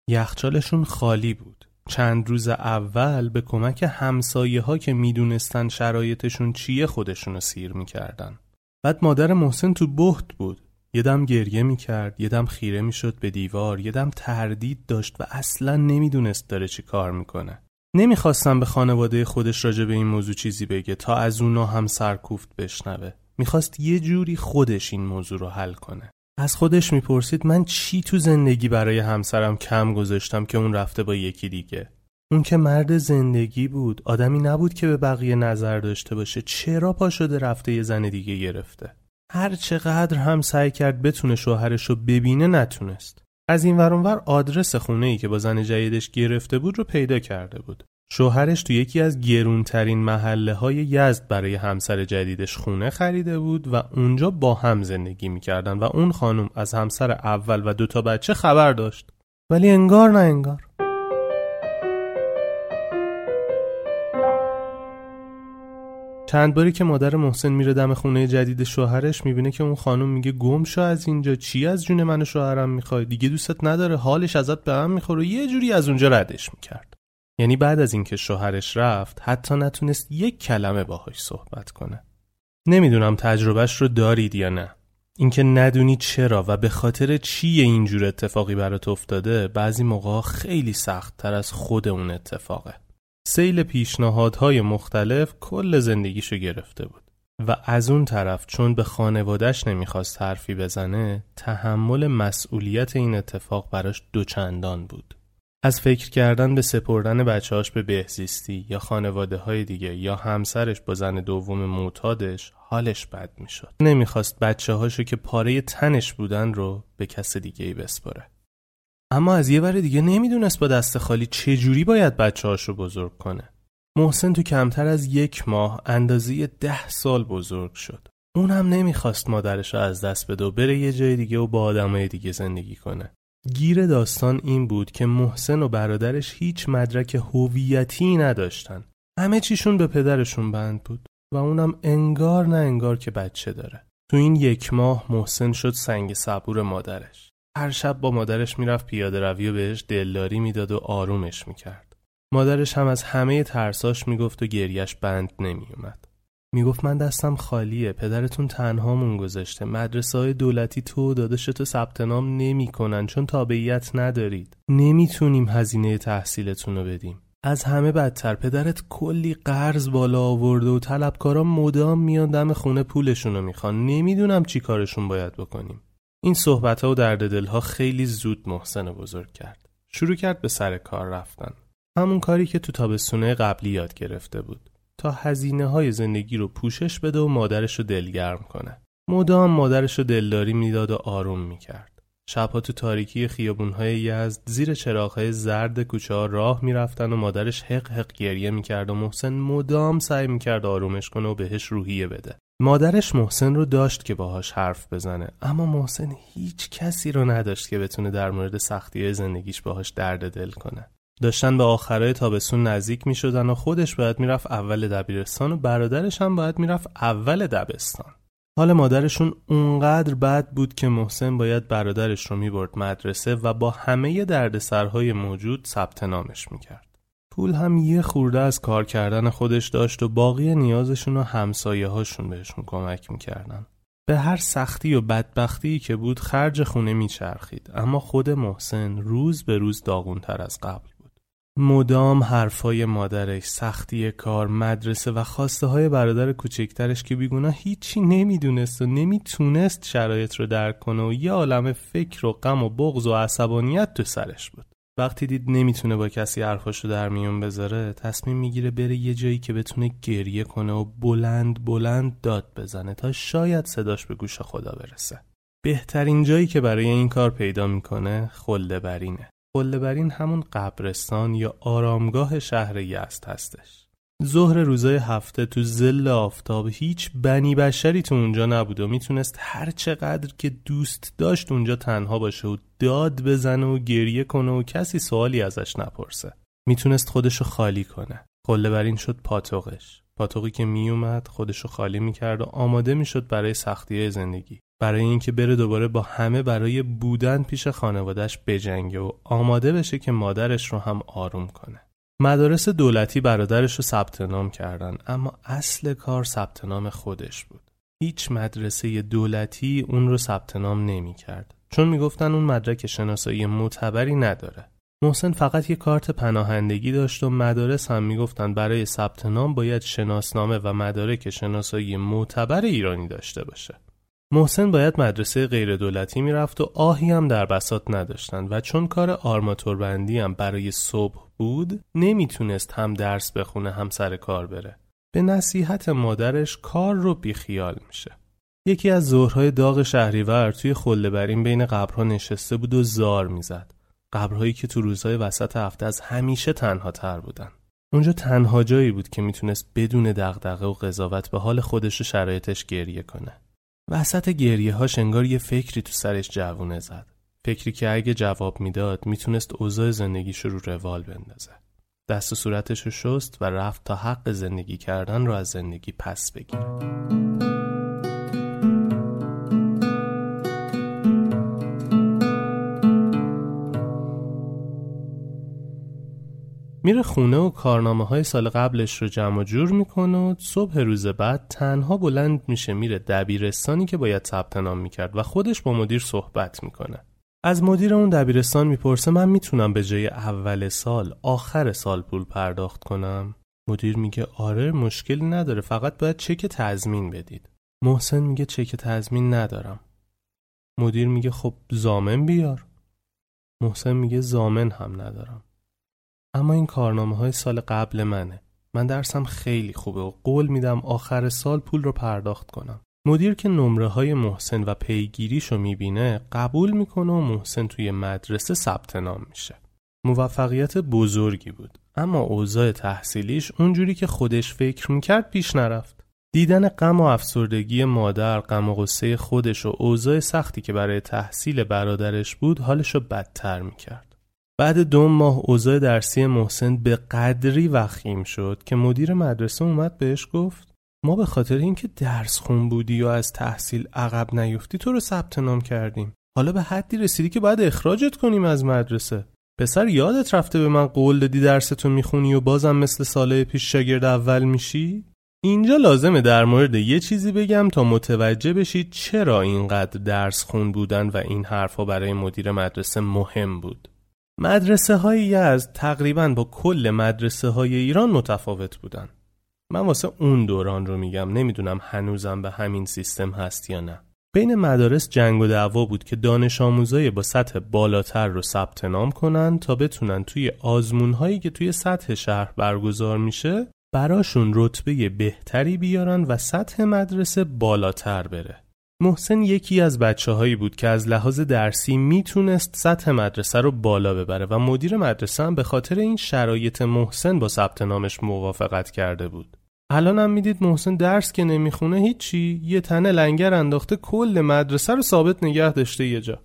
یخچالشون خالی بود. چند روز اول به کمک همسایه ها که میدونستن شرایطشون چیه خودشونو سیر میکردن. بعد مادر محسن تو بهت بود. یه دم گریه میکرد، یه دم خیره میشد به دیوار، یه دم تردید داشت و اصلا نمیدونست داره چی کار میکنه. نمیخواستم به خانواده خودش راجع به این موضوع چیزی بگه تا از اونا هم سرکوفت بشنوه. میخواست یه جوری خودش این موضوع رو حل کنه. از خودش میپرسید من چی تو زندگی برای همسرم کم گذاشتم که اون رفته با یکی دیگه؟ اون که مرد زندگی بود، آدمی نبود که به بقیه نظر داشته باشه. چرا پا شده رفته یه زن دیگه گرفته؟ هر چقدر هم سعی کرد بتونه شوهرشو ببینه نتونست. از این ور اون ور آدرس خونه‌ای که با زن جدیدش گرفته بود رو پیدا کرده بود. شوهرش تو یکی از گرونترین محله‌های یزد برای همسر جدیدش خونه خریده بود و اونجا با هم زندگی می‌کردن و اون خانم از همسر اول و 2 بچه خبر داشت. ولی انگار نه انگار. چند باری که مادر محسن میره دم خونه جدید شوهرش میبینه که اون خانم میگه گم شو از اینجا، چی از جون من و شوهرم میخوای؟ دیگه دوستت نداره، حالش ازت به هم میخوره. یه جوری از اونجا ردش میکرد. یعنی بعد از اینکه شوهرش رفت حتی نتونست یک کلمه باهاش صحبت کنه. نمیدونم تجربهش رو دارید یا نه. اینکه ندونی چرا و به خاطر چی اینجور اتفاقی برات افتاده بعضی موقع خیلی سخت تر از خود اون اتفاقه. سیل پیشنهادهای مختلف کل زندگیشو گرفته بود و از اون طرف چون به خانواده‌اش نمیخواست حرفی بزنه تحمل مسئولیت این اتفاق براش دوچندان بود. از فکر کردن به سپردن بچه‌هاش به بهزیستی یا خانواده‌های دیگه یا همسرش با زن دوم معتادش حالش بد میشد. نمیخواست بچه‌هاشو که پاره تنش بودن رو به کس دیگه‌ای بسپاره. اما از یه ور دیگه نمیدونست با دست خالی چجوری باید بچه‌هاشو بزرگ کنه. محسن تو کمتر از 1 ماه اندازه 10 سال بزرگ شد. اون هم نمیخواست مادرشو از دست بده و بره یه جای دیگه و با آدمای دیگه زندگی کنه. گیر داستان این بود که محسن و برادرش هیچ مدرک هویتی نداشتن. همه چیشون به پدرشون بند بود و اونم انگار نه انگار که بچه داره. تو این 1 ماه محسن شد سنگ صبور مادرش. هر شب با مادرش میرفت پیاده روی و بهش دلداری میداد و آرومش میکرد. مادرش هم از همه ترساش میگفت و گریش بند نمیومد. میگفت من دستم خالیه، پدرتون تنهامون گذاشته، مدرسه‌های دولتی تو داداشتو ثبت نام نمی‌کنن چون تابعیت ندارید، نمیتونیم هزینه تحصیلتون رو بدیم. از همه بدتر پدرت کلی قرض بالا آورده و طلبکارا مدام میان دم خونه پولشون رو میخوان، نمیدونم چی کارشون باید بکنیم. این صحبت‌ها و درد دل‌ها خیلی زود محسن بزرگ کرد. شروع کرد به سر کار رفتن. همون کاری که تو تابستونه قبلی یاد گرفته بود. تا هزینه‌های زندگی رو پوشش بده و مادرش رو دلگرم کنه. مدام مادرش رو دلداری میداد و آروم میکرد. شبها تو تاریکی خیابون‌های یزد زیر چراغ‌های زرد کوچه‌ها راه میرفتن و مادرش حق حق گریه میکرد و محسن مدام سعی میکرد آرومش کنه و بهش روحیه بده. مادرش محسن رو داشت که باهاش حرف بزنه، اما محسن هیچ کسی رو نداشت که بتونه در مورد سختی‌های زندگیش باهاش درد دل کنه. داشتن به آخرای تابستون نزدیک می شدن و خودش باید میرفت اول دبیرستان و برادرش هم باید میرفت اول دبستان. حال مادرشون اونقدر بد بود که محسن باید برادرش رو میبرد مدرسه و با همه دردسرهای موجود ثبت نامش میکرد. پول هم یه خورده از کار کردن خودش داشت و باقی نیازشون و همسایه هاشون بهشون کمک میکردن. به هر سختی و بدبختی که بود خرج خونه میچرخید، اما خود محسن روز به روز داغونتر از قبل. مدام حرفای مادرش، سختی کار، مدرسه و خواسته های برادر کوچکترش که بیگناه هیچی نمیدونست و نمیتونست شرایط رو درک کنه و یه عالمه فکر و غم و بغض و عصبانیت تو سرش بود. وقتی دید نمیتونه با کسی حرفاشو در میون بذاره، تصمیم میگیره بره یه جایی که بتونه گریه کنه و بلند بلند داد بزنه تا شاید صداش به گوش خدا برسه. بهترین جایی که برای این کار پیدا میکنه خلده‌برینه. خلده‌برین همون قبرستان یا آرامگاه شهر یزد هستش. ظهر روزای هفته تو ظل آفتاب هیچ بنی بشری تو اونجا نبود و میتونست هر چقدر که دوست داشت اونجا تنها باشه و داد بزنه و گریه کنه و کسی سوالی ازش نپرسه. میتونست خودشو خالی کنه. خلده‌برین شد پاتوقش. پاتوقی که میومد خودشو خالی میکرد و آماده میشد برای سختی‌های زندگی. برای اینکه بره دوباره با همه برای بودن پیش خانواده‌اش بجنگه و آماده بشه که مادرش رو هم آروم کنه. مدارس دولتی برادرش رو ثبت نام کردن، اما اصل کار ثبت نام خودش بود. هیچ مدرسه دولتی اون رو ثبت نام نمی کرد، چون میگفتن اون مدرک شناسایی معتبری نداره. محسن فقط یه کارت پناهندگی داشت و مدارس هم میگفتن برای ثبت نام باید شناسنامه و مدارک شناسایی معتبر ایرانی داشته باشه. محسن باید مدرسه غیر دولتی میرفت و آهی هم در بساط نداشتن و چون کار آرماتوربندی هم برای صبح بود نمیتونست هم درس بخونه هم سر کار بره. به نصیحت مادرش کار رو بیخیال میشه. یکی از ظهرهای داغ شهریور توی خله‌برین بین قبرها نشسته بود و زار میزد. قبرهایی که تو روزهای وسط هفته از همیشه تنها تر بودن. اونجا تنها جایی بود که میتونست بدون دغدغه و قضاوت به حال خودش و شرایطش گریه کنه. وسط گریه هاش انگار یه فکری تو سرش جوونه زد. فکری که اگه جواب میداد میتونست اوضاع زندگیش رو روال بندازه. دست و صورتش رو شست و رفت تا حق زندگی کردن رو از زندگی پس بگیره. میره خونه و کارنامه‌های سال قبلش رو جمع جور میکنه و صبح روز بعد تنها بلند میشه میره دبیرستانی که باید ثبت نام میکرد و خودش با مدیر صحبت میکنه. از مدیر اون دبیرستان میپرسه من میتونم به جای اول سال آخر سال پول پرداخت کنم؟ مدیر میگه آره مشکلی نداره، فقط باید چک تضمین بدید. محسن میگه چک تضمین ندارم. مدیر میگه خب ضامن بیار. محسن میگه ضامن هم ندارم. اما این کارنامه‌های سال قبل منه. من درسم خیلی خوبه و قول میدم آخر سال پول رو پرداخت کنم. مدیر که نمره‌های محسن و پیگیریشو میبینه قبول میکنه و محسن توی مدرسه ثبت نام میشه. موفقیت بزرگی بود، اما اوضاع تحصیلیش اونجوری که خودش فکر میکرد پیش نرفت. دیدن غم و افسردگی مادر، غم و غصه خودش و اوضاع سختی که برای تحصیل برادرش بود حالشو بدتر میکرد. بعد 2 ماه اوضاع درسی محسن به قدری وخیم شد که مدیر مدرسه اومد بهش گفت ما به خاطر اینکه درس خون بودی و از تحصیل عقب نیفتی تو رو ثبت نام کردیم. حالا به حدی رسیدی که باید اخراجت کنیم از مدرسه. پسر یادت رفته به من قول دادی درستو میخونی و بازم مثل سال پیش شاگرد اول میشی؟ اینجا لازمه در مورد یه چیزی بگم تا متوجه بشید چرا اینقدر درس خون بودن و این حرفا برای مدیر مدرسه مهم بود. مدرسه های یزد تقریباً با کل مدرسه های ایران متفاوت بودن. من واسه اون دوران رو میگم، نمیدونم هنوزم به همین سیستم هست یا نه. بین مدارس جنگ و دعوا بود که دانش آموزای با سطح بالاتر رو ثبت نام کنن تا بتونن توی آزمون هایی که توی سطح شهر برگزار میشه براشون رتبه بهتری بیارن و سطح مدرسه بالاتر بره. محسن یکی از بچه‌هایی بود که از لحاظ درسی میتونست سطح مدرسه رو بالا ببره و مدیر مدرسه هم به خاطر این شرایط محسن با ثبت نامش موافقت کرده بود. الان هم میدید محسن درس که نمیخونه هیچی، یه تنه لنگر انداخته کل مدرسه رو ثابت نگه داشته یه جا.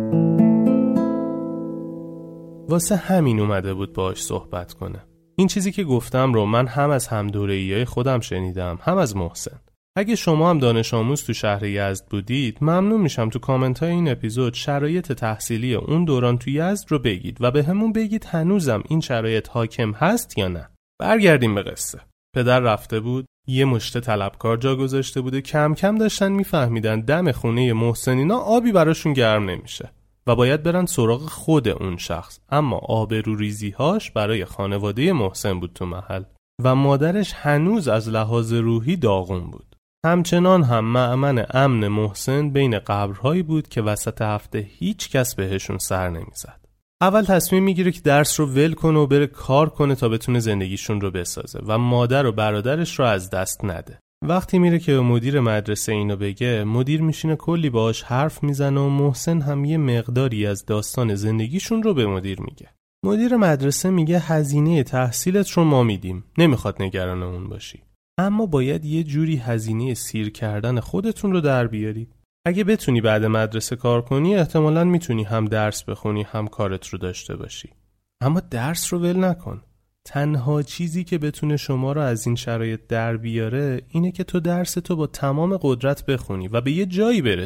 واسه همین اومده بود باهاش صحبت کنه. این چیزی که گفتم رو من هم از همدوره‌ایای خودم شنیدم، هم از محسن. اگه شما هم دانش آموز تو شهر یزد بودید، ممنون میشم تو کامنت های این اپیزود شرایط تحصیلی اون دوران تو یزد رو بگید و به همون بگید هنوزم این شرایط حاکم هست یا نه. برگردیم به قصه. پدر رفته بود، یه مشت طلبکار جا گذاشته بود و کم کم داشتن میفهمیدن دم خونه محسنینا آبی براشون گرم نمیشه و باید برن سراغ خود اون شخص. اما آبروریزی‌هاش برای خانواده محسن بود تو محل و مادرش هنوز از لحاظ روحی داغون بود. همچنان هم مأمن امن محسن بین قبرهایی بود که وسط هفته هیچ کس بهشون سر نمیزد. اول تصمیم میگیره که درس رو ول کنه و بره کار کنه تا بتونه زندگیشون رو بسازه و مادر و برادرش رو از دست نده. وقتی میره که به مدیر مدرسه اینو بگه، مدیر میشینه کلی باهاش حرف میزنه و محسن هم یه مقداری از داستان زندگیشون رو به مدیر میگه. مدیر مدرسه میگه هزینه تحصیلت رو ما میدیم، نمیخواد نگران اون باشی، اما باید یه جوری هزینه سیر کردن خودتون رو در بیاری. اگه بتونی بعد مدرسه کار کنی احتمالاً میتونی هم درس بخونی هم کارت رو داشته باشی، اما درس رو ول نکن. تنها چیزی که بتونه شما رو از این شرایط در بیاره اینه که تو درس تو با تمام قدرت بخونی و به یه جایی برسی.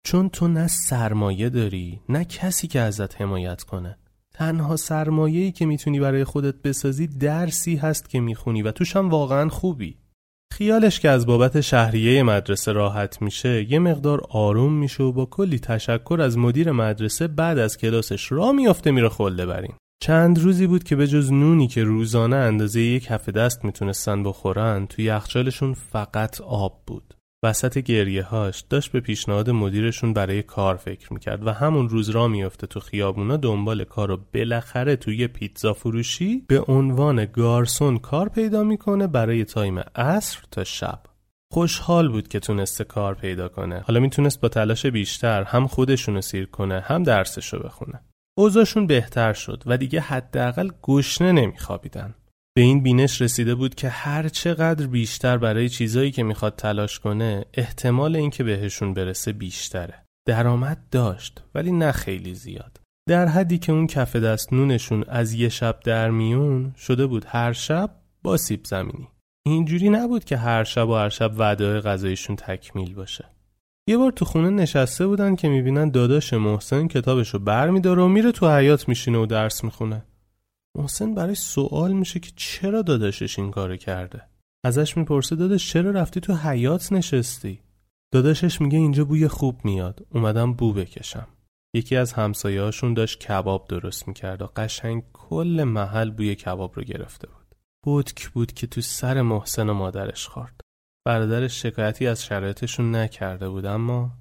چون تو نه سرمایه داری نه کسی که ازت حمایت کنه. تنها سرمایه‌ای که میتونی برای خودت بسازی درسی هست که میخونی و توش هم واقعا خوبی. خیالش که از بابت شهریه مدرسه راحت میشه، یه مقدار آروم میشه و با کلی تشکر از مدیر مدرسه بعد از کلاسش راه میافته میره خله برین. چند روزی بود که به جز نونی که روزانه اندازه یک کف دست میتونستن بخورن، توی یخچالشون فقط آب بود. وسط گریه‌هاش داشت به پیشنهاد مدیرشون برای کار فکر میکرد و همون روز راه میافته تو خیابونا دنبال کار و بالاخره توی پیتزا فروشی به عنوان گارسون کار پیدا میکنه برای تایم عصر تا شب. خوشحال بود که تونسته کار پیدا کنه. حالا میتونست با تلاش بیشتر هم خودشونو سیر کنه هم درسشو بخونه. اوضاعشون بهتر شد و دیگه حداقل گشنه نمیخوابیدن. به این بینش رسیده بود که هر چقدر بیشتر برای چیزایی که میخواد تلاش کنه، احتمال اینکه بهشون برسه بیشتره. درآمد داشت ولی نه خیلی زیاد. در حدی که اون کف دست نونشون از یه شب در میون شده بود هر شب با سیب زمینی. اینجوری نبود که هر شب وعده غذایشون تکمیل باشه. یه بار تو خونه نشسته بودن که میبینن داداش محسن کتابشو برمی‌داره و میره تو حیاط میشینه و درس میخونه. محسن برای سوال میشه که چرا داداشش این کارو کرده. ازش میپرسه داداش چرا رفتی تو حیاط نشستی؟ داداشش میگه اینجا بوی خوب میاد، اومدم بو بکشم. یکی از همسایه‌هاشون داشت کباب درست میکرد و قشنگ کل محل بوی کباب رو گرفته بود. پتک بود که تو سر محسن و مادرش خورد. برادرش شکایتی از شرایطشون نکرده بود، اما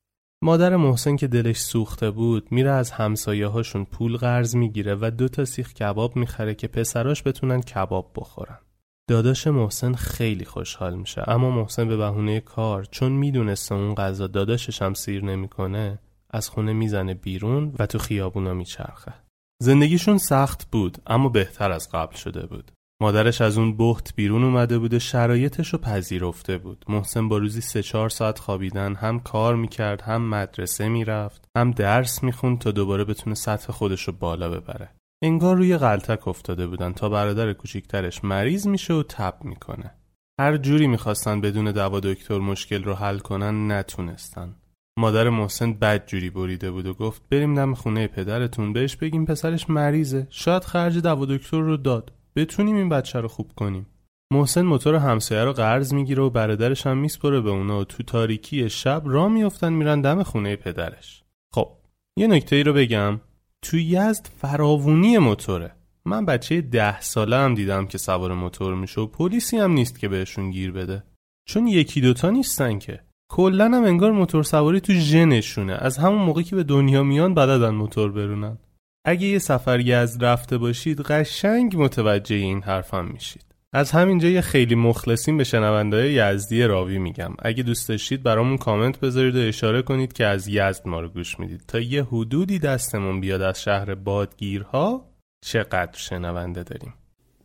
مادر محسن که دلش سوخته بود میره از همسایه‌هاشون پول قرض میگیره و 2 سیخ کباب میخره که پسراش بتونن کباب بخورن. داداش محسن خیلی خوشحال میشه، اما محسن به بهونه کار، چون میدونسته اون غذا داداشش هم سیر نمیکنه، از خونه میزنه بیرون و تو خیابونا میچرخه. زندگیشون سخت بود اما بهتر از قبل شده بود. مادرش از اون بحت بیرون اومده بود و شرایطش رو پذیرفته بود. محسن با روزی 3-4 ساعت خوابیدن هم کار میکرد، هم مدرسه میرفت، هم درس میخوند تا دوباره بتونه سطح خودش رو بالا ببره. انگار روی غلطک افتاده بودن تا برادر کوچیکترش مریض میشه و تب میکنه. هر جوری میخواستن بدون دوا دکتر مشکل رو حل کنن نتونستن. مادر محسن بد جوری بریده بود و گفت بریم دم خونه پدرتون بهش بگیم پسرش مریضه، شاید خرج دوا دکتر رو داد، بتونیم این بچه رو خوب کنیم. محسن موتور همسایه رو قرض میگیره و برادرش هم میسپره به اونا و تو تاریکی شب راه میافتن میرن دم خونه پدرش. خب یه نکته ای رو بگم، تو یزد فراوونی موتوره. من بچه 10 ساله هم دیدم که سوار موتور میشه و پلیسی هم نیست که بهشون گیر بده، چون 1-2 نیستن که. کلن هم انگار موتور سواری تو ژنشونه، از همون موقعی که به دنیا میان بلدن موتور برونن. اگه یه سفر یزد رفته باشید قشنگ متوجه این حرفم میشید. از همینجا یه خیلی مخلصیم به شنونده‌های یزدی راوی میگم، اگه دوست داشتید برامون کامنت بذارید و اشاره کنید که از یزد ما رو گوش میدید تا یه حدودی دستمون بیاد از شهر بادگیرها چقدر شنونده داریم.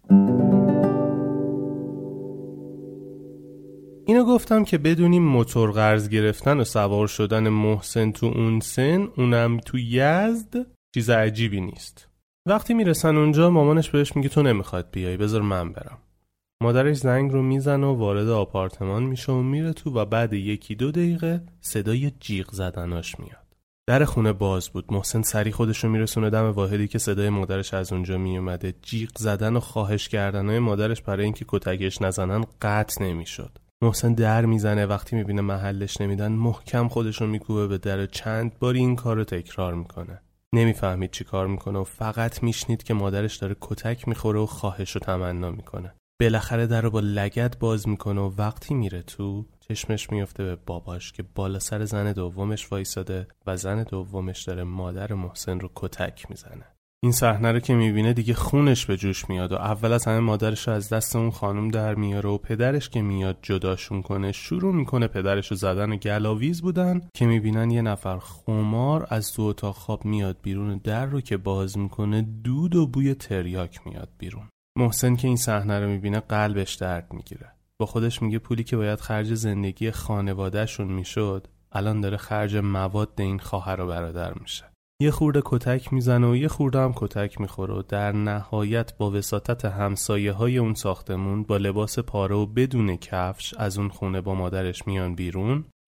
اینو گفتم که بدونیم موتور قرض گرفتن و سوار شدن محسن تو اون سن، اونم تو یزد، چیز عجیبی نیست. وقتی میرسن اونجا مامانش بهش میگه تو نمیخواد بیای، بذار من برم. مادرش زنگ رو میزنه و وارد آپارتمان میشه و میره تو و بعد 1-2 دقیقه صدای جیغ زدناش میاد. در خونه باز بود. محسن سری خودش رو میرسونه دم واحدی که صدای مادرش از اونجا میومده. جیغ زدن و خواهش کردنای مادرش برای اینکه کتکش نزنن قطع نمیشد. محسن در میزنه، وقتی میبینه محلش نمیدن محکم خودش رو میکوبه به در، چند بار این کارو تکرار میکنه. نمیفهمید چی کار میکنه و فقط میشنید که مادرش داره کتک میخوره و خواهش رو تمنا میکنه. بالاخره در رو با لگد باز میکنه و وقتی میره تو چشمش میفته به باباش که بالا سر زن دومش وایساده و زن دومش داره مادر محسن رو کتک میزنه. این صحنه رو که میبینه دیگه خونش به جوش میاد و اول از همه مادرش رو از دست اون خانم در میاره و پدرش که میاد جداشون کنه شروع میکنه پدرش رو زدن و گلاویز بودن که میبینن یه نفر خمار از تو اتاق خواب میاد بیرون، در رو که باز میکنه دود و بوی تریاک میاد بیرون. محسن که این صحنه رو میبینه قلبش درد میگیره. با خودش میگه پولی که باید خرج زندگی خانوادهشون میشد الان داره خرج مواد این خواهر و برادر میشه. یه خورده کتک میزنه و یه خورده هم کتک میخوره و در نهایت با وساطت همسایه های اون ساختمون با لباس پاره و بدون کفش از اون خونه با مادرش میان بیرون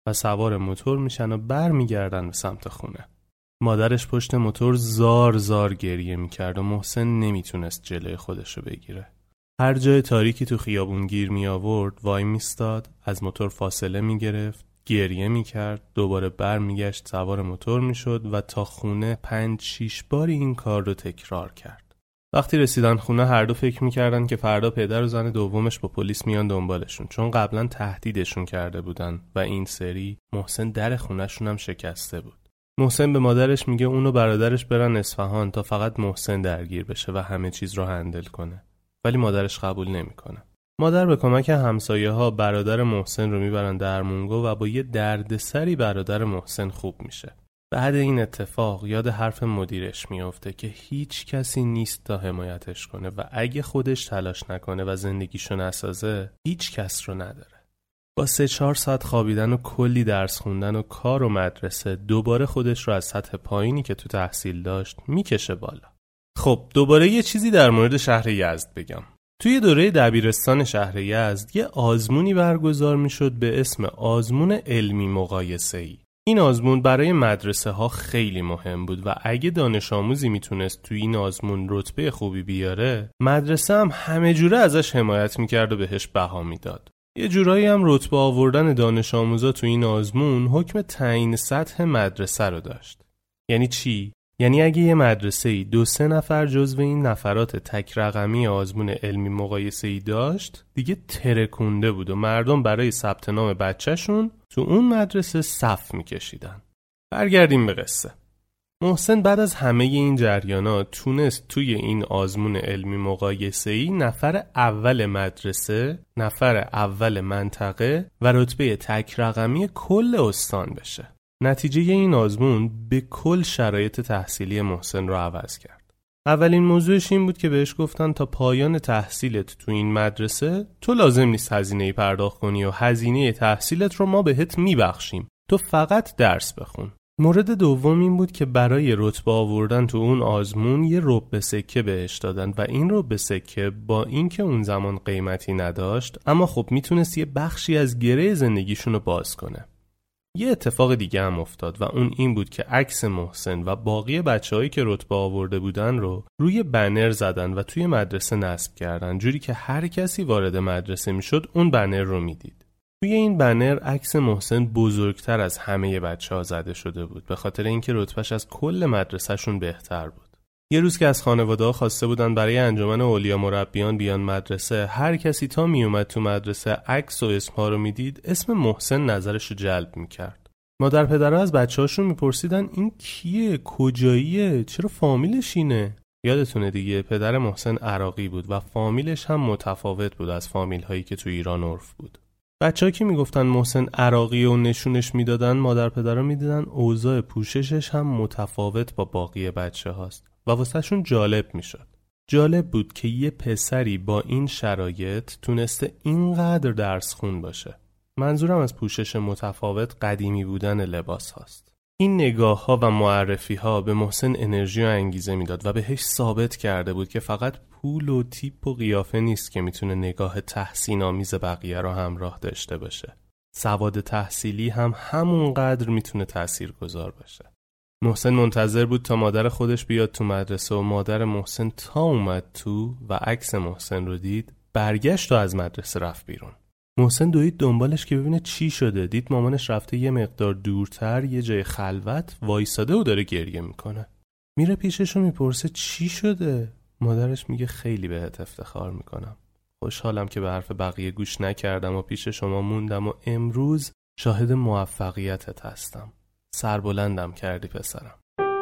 و سوار موتور میشن و برمیگردن به سمت خونه. مادرش پشت موتور زار زار گریه میکرد و محسن نمیتونست جلوی خودش رو بگیره. هر جای تاریکی تو خیابون گیر می آورد وای میستاد، از موتور فاصله میگرفت، گریه میکرد، دوباره برمیگشت سوار موتور میشد و تا خونه 5-6 باری این کار رو تکرار کرد. وقتی رسیدن خونه هر دو فکر میکردن که فردا پدر و زن دومش با پلیس میان دنبالشون، چون قبلا تهدیدشون کرده بودن و این سری محسن در خونهشون هم شکسته بود. محسن به مادرش میگه اونو برادرش برن اصفهان تا فقط محسن درگیر بشه و همه چیز رو هندل کنه، ولی مادرش قبول نمیکنه. مادر به کمک همسایه ها برادر محسن رو میبرن درمونگو و با یه دردسری برادر محسن خوب میشه. بعد این اتفاق یاد حرف مدیرش میفته که هیچ کسی نیست تا حمایتش کنه و اگه خودش تلاش نکنه و زندگیشو نسازه هیچ کس رو نداره. با 3-4 ساعت خوابیدن و کلی درس خوندن و کار و مدرسه دوباره خودش رو از سطح پایینی که تو تحصیل داشت میکشه بالا. خب دوباره یه چیزی در مورد شهر یزد بگم. توی دوره دبیرستان شهر یزد یه آزمونی برگزار میشد به اسم آزمون علمی مقایسه‌ای. این آزمون برای مدرسه ها خیلی مهم بود و اگه دانش آموزی میتونست توی این آزمون رتبه خوبی بیاره، مدرسه هم همه جوره ازش حمایت میکرد و بهش بها میداد. یه جورایی هم رتبه آوردن دانش آموزا توی این آزمون حکم تعیین سطح مدرسه رو داشت. یعنی چی؟ یعنی اگه یه مدرسه‌ای 2-3 نفر جزو این نفرات تک رقمی آزمون علمی مقایسه‌ای داشت، دیگه ترکونده بود و مردم برای ثبت نام بچه‌شون تو اون مدرسه صف می‌کشیدن. برگردیم به قصه. محسن بعد از همه این جریانات تونست توی این آزمون علمی مقایسه‌ای نفر اول مدرسه، نفر اول منطقه و رتبه تک رقمی کل استان بشه. نتیجه این آزمون به کل شرایط تحصیلی محسن رو عوض کرد. اولین موضوعش این بود که بهش گفتن تا پایان تحصیلت تو این مدرسه تو لازم نیست هزینه‌ای پرداخت کنی و هزینه تحصیلت رو ما بهت میبخشیم، تو فقط درس بخون. مورد دوم این بود که برای رتبه آوردن تو اون آزمون یه ربع سکه بهش دادن و این ربع سکه با اینکه اون زمان قیمتی نداشت اما خب میتونست یه بخشی از گره زندگیشون رو باز کنه. یه اتفاق دیگه هم افتاد و اون این بود که عکس محسن و باقی بچه‌هایی که رتبه آورده بودن رو روی بنر زدن و توی مدرسه نصب کردن، جوری که هر کسی وارد مدرسه میشد اون بنر رو میدید. توی این بنر عکس محسن بزرگتر از همه بچه‌ها زده شده بود، به خاطر اینکه رتبهش از کل مدرسه‌شون بهتر بود. یه روز که از خانواده‌ها خواسته بودن برای انجمن اولیا مربیان بیان مدرسه، هر کسی تا میومد تو مدرسه عکس و اسم‌ها رو میدید، اسم محسن نظرش رو جلب میکرد. مادر پدرها از بچه‌هاشون میپرسیدن این کیه، کجاییه، چرا فامیلش اینه؟ یادتونه دیگه پدر محسن عراقی بود و فامیلش هم متفاوت بود از فامیل‌هایی که تو ایران عرف بود. بچه‌ها که میگفتن محسن عراقی و نشونش میدادن، مادر پدرها میدیدن اوضاع پوششش هم متفاوت با باقی بچه‌هاست و واسه شون جالب میشد. جالب بود که یه پسری با این شرایط تونسته اینقدر درس خون باشه. منظورم از پوشش متفاوت قدیمی بودن لباس هاست. این نگاه ها و معرفی ها به محسن انرژی و انگیزه میداد و بهش ثابت کرده بود که فقط پول و تیپ و قیافه نیست که میتونه نگاه تحسین آمیز بقیه رو همراه داشته باشه. سواد تحصیلی هم همونقدر میتونه تاثیرگذار باشه. محسن منتظر بود تا مادر خودش بیاد تو مدرسه و مادر محسن تا اومد تو و عکس محسن رو دید، برگشت و از مدرسه رفت بیرون. محسن دوید دنبالش که ببینه چی شده. دید مامانش رفته یه مقدار دورتر یه جای خلوت وایساده و داره گریه میکنه. میره پیشش و میپرسه چی شده؟ مادرش میگه خیلی بهت افتخار میکنم. خوشحالم که به حرف بقیه گوش نکردم و پیش شما موندم و امروز شاهد موفقیتت هستم. سربلندم کردی پسرم.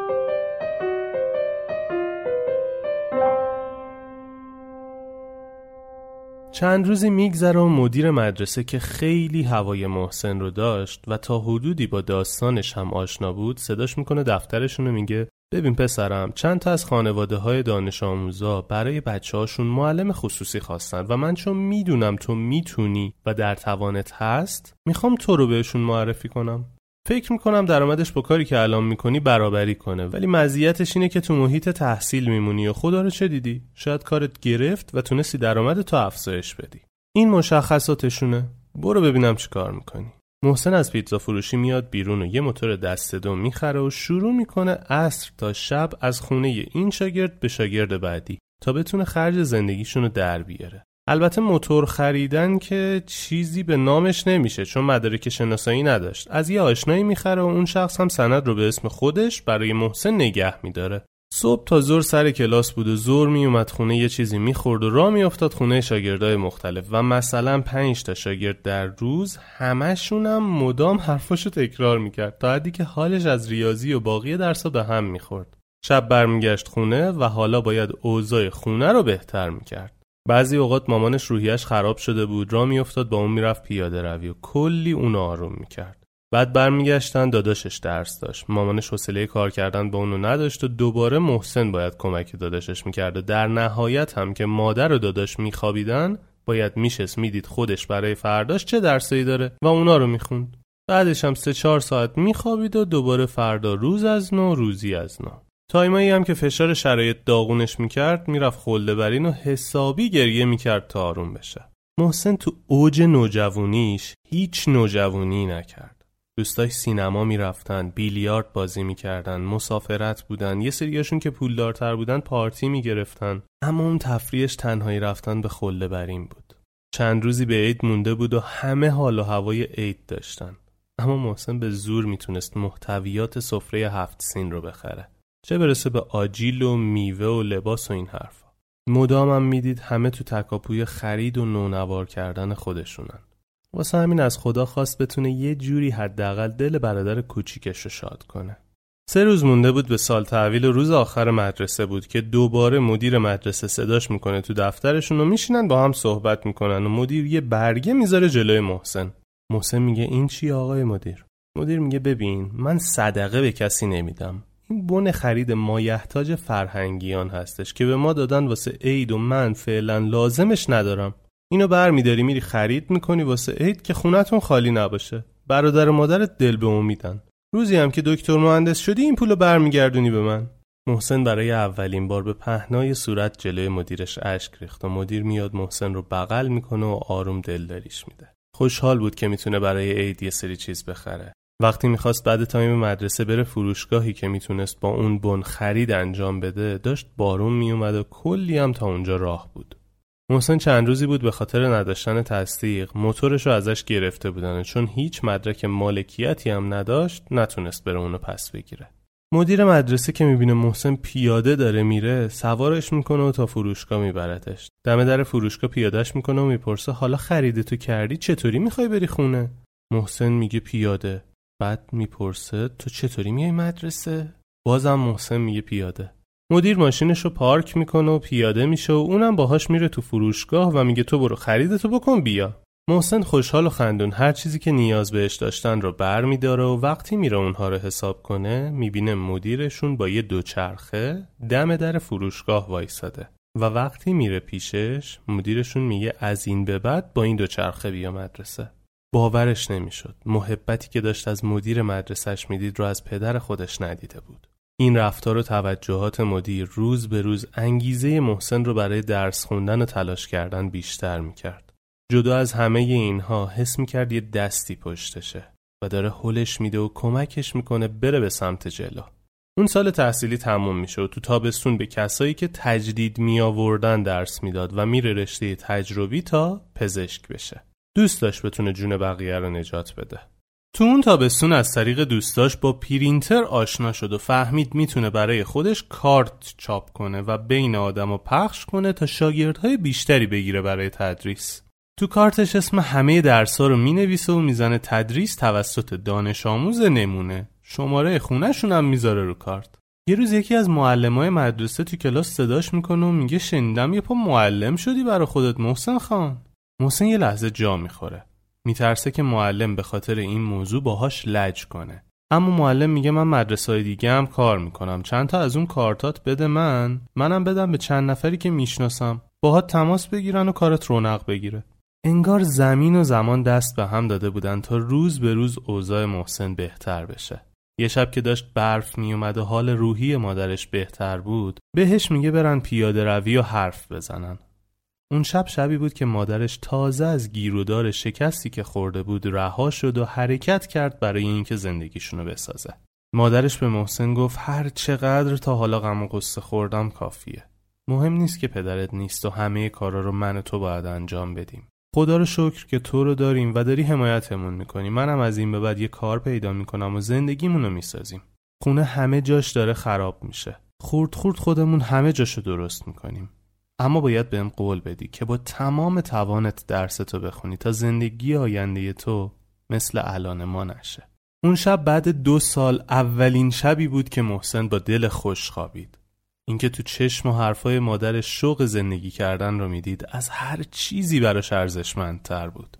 چند روزی میگذره و مدیر مدرسه که خیلی هوای محسن رو داشت و تا حدودی با داستانش هم آشنا بود، صداش میکنه دفترشون و میگه ببین پسرم، چند تا از خانواده‌های دانش آموزا برای بچه‌هاشون معلم خصوصی خواستن و من چون میدونم تو میتونی و در توانت هست، میخوام تو رو بهشون معرفی کنم. فکر میکنم درآمدش با کاری که الان میکنی برابری کنه، ولی مزیتش اینه که تو محیط تحصیل میمونی و خدا رو چه دیدی؟ شاید کارت گرفت و تونستی درآمد تو افزایش بدی. این مشخصاتشونه. برو ببینم چی کار میکنی. محسن از پیتزا فروشی میاد بیرون و یه موتور دست دو میخره و شروع میکنه عصر تا شب از خونه این شاگرد به شاگرد بعدی تا بتونه خرج زندگیشونو در بیاره. البته موتور خریدن که چیزی به نامش نمیشه چون مدارک شناسایی نداشت. از یه آشنایی میخره و اون شخص هم سند رو به اسم خودش برای محسن نگه میداره. صبح تا ظهر سر کلاس بود و ظهر میومد خونه یه چیزی میخورد و راه میافتاد خونه شاگردای مختلف و مثلا 5 تا شاگرد در روز همشون هم مدام حرفاشو تکرار میکرد تا حدی که حالش از ریاضی و باقی درسا به هم میخورد. شب برمیگشت خونه و حالا باید اوضاع خونه رو بهتر میکرد. بعضی اوقات مامانش روحیش خراب شده بود، راه میافتاد با اون میرفت پیاده روی و کلی اون آروم میکرد. بعد برمیگشتن داداشش درس داشت. مامانش حوصله کار کردن با اونو نداشت و دوباره محسن باید کمک داداشش میکرد. در نهایت هم که مادر و داداش میخوابیدن باید میشست میدید خودش برای فرداش چه درسی داره و اونا رو میخوند. بعدش هم 3-4 ساعت میخوابید و دوباره فردا روز از نو روزی از نو. تایمایی هم که فشار شرایط داغونش میکرد میرفت خلده برین و حسابی گریه میکرد تا آروم بشه. محسن تو اوج نوجوانیش هیچ نوجوانی نکرد. دوستاش سینما میرفتن، بیلیارد بازی میکردن، مسافرت بودن، یه سریاشون که پولدارتر بودن پارتی میگرفتن، اما اون تفریحش تنهایی رفتن به خلده برین بود. چند روزی به عید مونده بود و همه حال و هوای عید داشتن، اما محسن به زور میتونست محتویات سفره 7 سین رو بخره، چه برسه به آجیل و میوه و لباس و این حرفا. مدامم میدید همه تو تکاپوی خرید و نونوار کردن خودشونن. واسه همین از خدا خواست بتونه یه جوری حداقل دل برادر کوچیکش رو شاد کنه. 3 روز مونده بود به سال تحویل و روز آخر مدرسه بود که دوباره مدیر مدرسه صداش میکنه تو دفترشون و میشینن با هم صحبت میکنن و مدیر یه برگه میذاره جلوی محسن. محسن میگه این چی آقای مدیر؟ مدیر میگه ببین من صدقه به کسی نمیدم. این بن خرید مایحتاج فرهنگیان هستش که به ما دادن واسه عید و من فعلا لازمش ندارم. اینو برمیداری میری خرید میکنی واسه عید که خونتون خالی نباشه. برادر و مادرت دل به امیدن. روزی هم که دکتر مهندس شدی این پولو برمیگردونی به من. محسن برای اولین بار به پهنای صورت جلوی مدیرش اشک ریخت و مدیر میاد محسن رو بغل میکنه و آروم دلداریش میده. خوشحال بود که میتونه برای عید یه سری چیز بخره. وقتی میخواست بعد تایم مدرسه بره فروشگاهی که میتونست با اون بن خرید انجام بده، داشت بارون میومد و کلی هم تا اونجا راه بود. محسن چند روزی بود به خاطر نداشتن تصدیق موتورش رو ازش گرفته بودن، چون هیچ مدرک مالکیتی هم نداشت نتونست بره اونو پس بگیره. مدیر مدرسه که میبینه محسن پیاده داره میره سوارش میکنه و تا فروشگاه میبرتش. دم در فروشگاه پیادهش میکنه و میپرسه حالا خریدتو کردی چطوری میخوای بری خونه؟ محسن میگه پیاده. بعد میپرسه تو چطوری میای مدرسه؟ بازم محسن میگه پیاده. مدیر ماشینش رو پارک میکنه و پیاده میشه و اونم باهاش میره تو فروشگاه و میگه تو برو خریدتو بکن بیا. محسن خوشحال و خندون هر چیزی که نیاز بهش داشتن رو بر میداره و وقتی میره اونها رو حساب کنه میبینه مدیرشون با یه دوچرخه دم در فروشگاه وایساده و وقتی میره پیشش مدیرشون میگه از این به بعد با این دوچرخه بیا مدرسه. باورش نمیشد. محبتی که داشت از مدیر مدرسهش میدید رو از پدر خودش ندیده بود. این رفتار و توجهات مدیر روز به روز انگیزه محسن رو برای درس خوندن و تلاش کردن بیشتر میکرد. جدا از همه اینها حس میکرد یه دستی پشتشه و داره هلش میده و کمکش میکنه بره به سمت جلو. اون سال تحصیلی تموم میشه و تو تابستون به کسایی که تجدید میآوردن درس میداد و میره رشته تجربی تا پزشک بشه. دوست داشت بتونه جون بقیه رو نجات بده. تو اون تابستون از طریق دوستاش با پرینتر آشنا شد و فهمید میتونه برای خودش کارت چاپ کنه و بین آدمو پخش کنه تا شاگردهای بیشتری بگیره برای تدریس. تو کارتش اسم همه درس‌ها رو مینویسه و میزنه تدریس توسط دانش آموز نمونه. شماره خونه‌شون هم میذاره رو کارت. یه روز یکی از معلمای مدرسه تو کلاس صداش میکنه و میگه شنیدم یه پا معلم شدی برای خودت محسن خان. محسن یه لحظه جا میخوره. میترسه که معلم به خاطر این موضوع باهاش لج کنه. اما معلم میگه من مدرسه‌های دیگه هم کار میکنم. چند تا از اون کارتات بده منم بدم به چند نفری که میشناسم. باهات تماس بگیرن و کارت رونق بگیره. انگار زمین و زمان دست به هم داده بودن تا روز به روز اوضاع محسن بهتر بشه. یه شب که داشت برف میومد و حال روحی مادرش بهتر بود، بهش میگه برن پیاده روی و حرف بزنن. اون شبی بود که مادرش تازه از گیرودار شکستی که خورده بود رها شد و حرکت کرد برای اینکه زندگیشونو بسازه. مادرش به محسن گفت هر چقدر تا حالا غم و غصه خوردم کافیه. مهم نیست که پدرت نیست و همه کارا رو من و تو باید انجام بدیم. خدا رو شکر که تو رو داریم و داری حمایتمون میکنی. منم از این به بعد یه کار پیدا میکنم و زندگیمونو میسازیم. خونه همه جاش داره خراب میشه. خورد خودمون همه جاشو درست میکنیم. اما باید بهم قول بدی که با تمام توانت درستو بخونی تا زندگی آینده تو مثل الان ما نشه. اون شب بعد 2 سال اولین شبی بود که محسن با دل خوش خوابید. اینکه تو چشم و حرفای مادرش شوق زندگی کردن رو میدید از هر چیزی براش ارزشمندتر بود.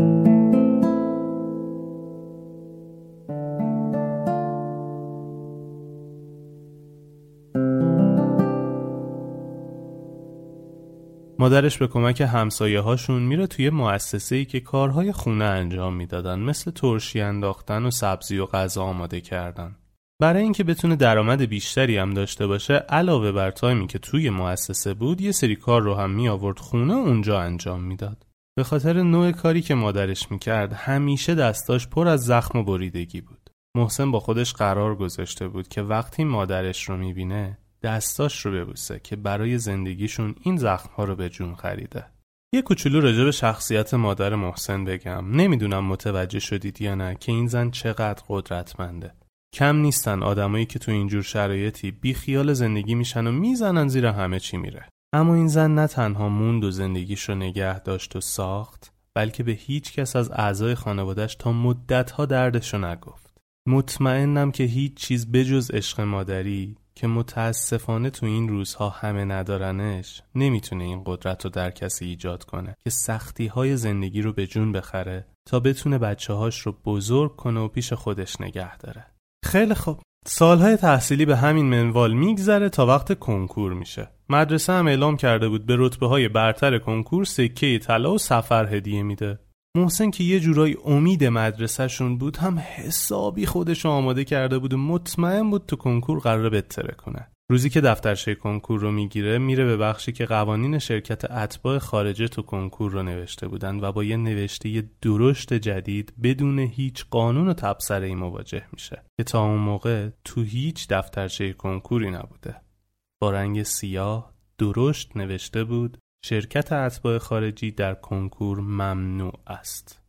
مادرش به کمک همسایه هاشون میره توی مؤسسه‌ای که کارهای خونه انجام میدادن، مثل ترشی انداختن و سبزی و غذا آماده کردن. برای اینکه بتونه درآمد بیشتری هم داشته باشه، علاوه بر تایمی که توی مؤسسه بود، یه سری کار رو هم می آورد خونه اونجا انجام میداد. به خاطر نوع کاری که مادرش میکرد، همیشه دستاش پر از زخم و بریدگی بود. محسن با خودش قرار گذاشته بود که وقتی مادرش رو میبینه، دستاش رو ببوسه که برای زندگیشون این زخم‌ها رو به جون خریده. یه کوچولو راجع به شخصیت مادر محسن بگم. نمیدونم متوجه شدید یا نه که این زن چقدر قدرتمنده. کم نیستن آدمایی که تو اینجور شرایطی بی خیال زندگی میشن و میزنن زیر همه چی میره. اما این زن نه تنها موند و زندگیش رو نگه داشت و ساخت، بلکه به هیچ کس از اعضای خانواده‌اش تا مدت‌ها دردش رو نگفت. مطمئنم که هیچ چیز بجز عشق مادری که متاسفانه تو این روزها همه ندارنش نمیتونه این قدرت رو در کسی ایجاد کنه که سختی‌های زندگی رو به جون بخره تا بتونه بچه‌هاش رو بزرگ کنه و پیش خودش نگه داره. خیلی خوب. سالهای تحصیلی به همین منوال میگذره تا وقت کنکور میشه. مدرسه هم اعلام کرده بود به رتبه‌های برتر کنکور سکه طلا و سفر هدیه میده. محسن که یه جورایی امید مدرسه‌شون بود، هم حسابی خودش آماده کرده بود و مطمئن بود تو کنکور قراره بهتره کنه. روزی که دفترچه کنکور رو میگیره، میره به بخشی که قوانین شرکت اتباع خارجه تو کنکور رو نوشته بودن و با یه نوشته درشت جدید بدون هیچ قانون و تبصره‌ای مواجه میشه که تا اون موقع تو هیچ دفترچه کنکوری نبوده. با رنگ سیاه درشت نوشته بود شرکت اتباع خارجی در کنکور ممنوع است.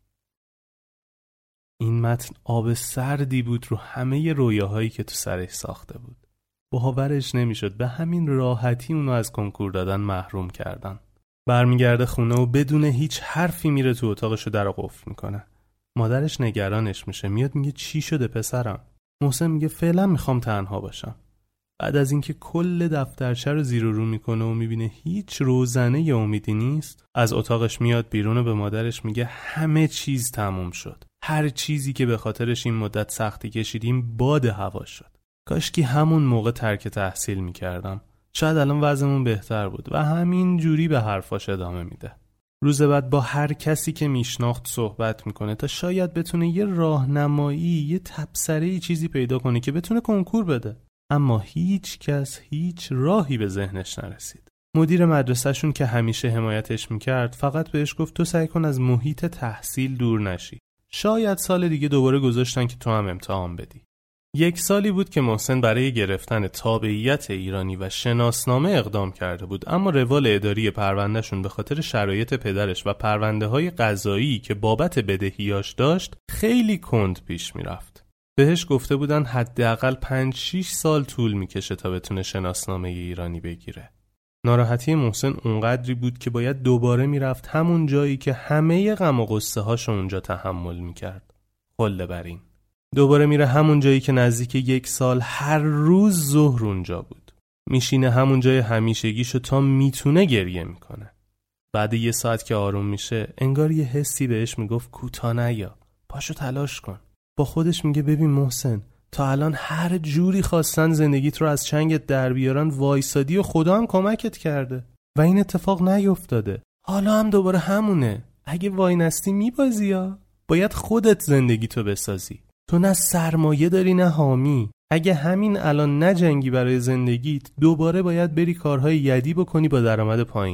این متن آب سردی بود رو همه رویاهایی که تو سرش ساخته بود. باورش نمیشد به همین راحتی اونو از کنکور دادن محروم کردن. برمیگرده خونه و بدون هیچ حرفی میره تو اتاقش و درو قفل میکنه. مادرش نگرانش میشه، میاد میگه چی شده پسرم؟ محسن میگه فعلا میخوام تنها باشم. بعد از اینکه کل دفترچه رو زیر و رو میکنه و میبینه هیچ روزنه یا امیدی نیست، از اتاقش میاد بیرون و به مادرش میگه همه چیز تموم شد. هر چیزی که به خاطرش این مدت سختی کشیدیم باد هوا شد. کاش که همون موقع ترک تحصیل میکردم. شاید الان وضعمون بهتر بود. و همین جوری به حرفاش ادامه میده. روز بعد با هر کسی که میشناخت صحبت میکنه تا شاید بتونه یه راهنمایی، یه تبصره‌ای چیزی پیدا کنه که بتونه کنکور بده. اما هیچ کس هیچ راهی به ذهنش نرسید. مدیر مدرسه‌شون که همیشه حمایتش میکرد فقط بهش گفت تو سعی کن از محیط تحصیل دور نشی. شاید سال دیگه دوباره گذاشتن که تو هم امتحان بدی. 1 سالی بود که محسن برای گرفتن تابعیت ایرانی و شناسنامه اقدام کرده بود، اما روال اداری پروندهشون به خاطر شرایط پدرش و پرونده‌های قضایی که بابت بدهیاش داشت خیلی کند پیش میرفت. بهش گفته بودن حداقل 5-6 سال طول میکشه تا بتونه شناسنامه ایرانی بگیره. ناراحتی محسن اونقدری بود که باید دوباره میرفت همون جایی که همه غم و غصه هاشو اونجا تحمل میکرد. خله بر این. دوباره میره همون جایی که نزدیک 1 سال هر روز ظهر اونجا بود. میشینه همون جای همیشگیشو تا میتونه گریه میکنه. بعد 1 ساعت که آروم میشه انگار یه حسی بهش میگفت کوتاه نیا، پاشو تلاش کن. با خودش میگه ببین محسن، تا الان هر جوری خواستن زندگیت رو از چنگت در بیارن وایسادی و خدا هم کمکت کرده و این اتفاق نیفتاده. حالا هم دوباره همونه. اگه وای نستی میبازی ها. باید خودت زندگیتو بسازی. تو نه سرمایه داری نه حامی. اگه همین الان نجنگی برای زندگیت، دوباره باید بری کارهای یدی بکنی با درآمد پایین.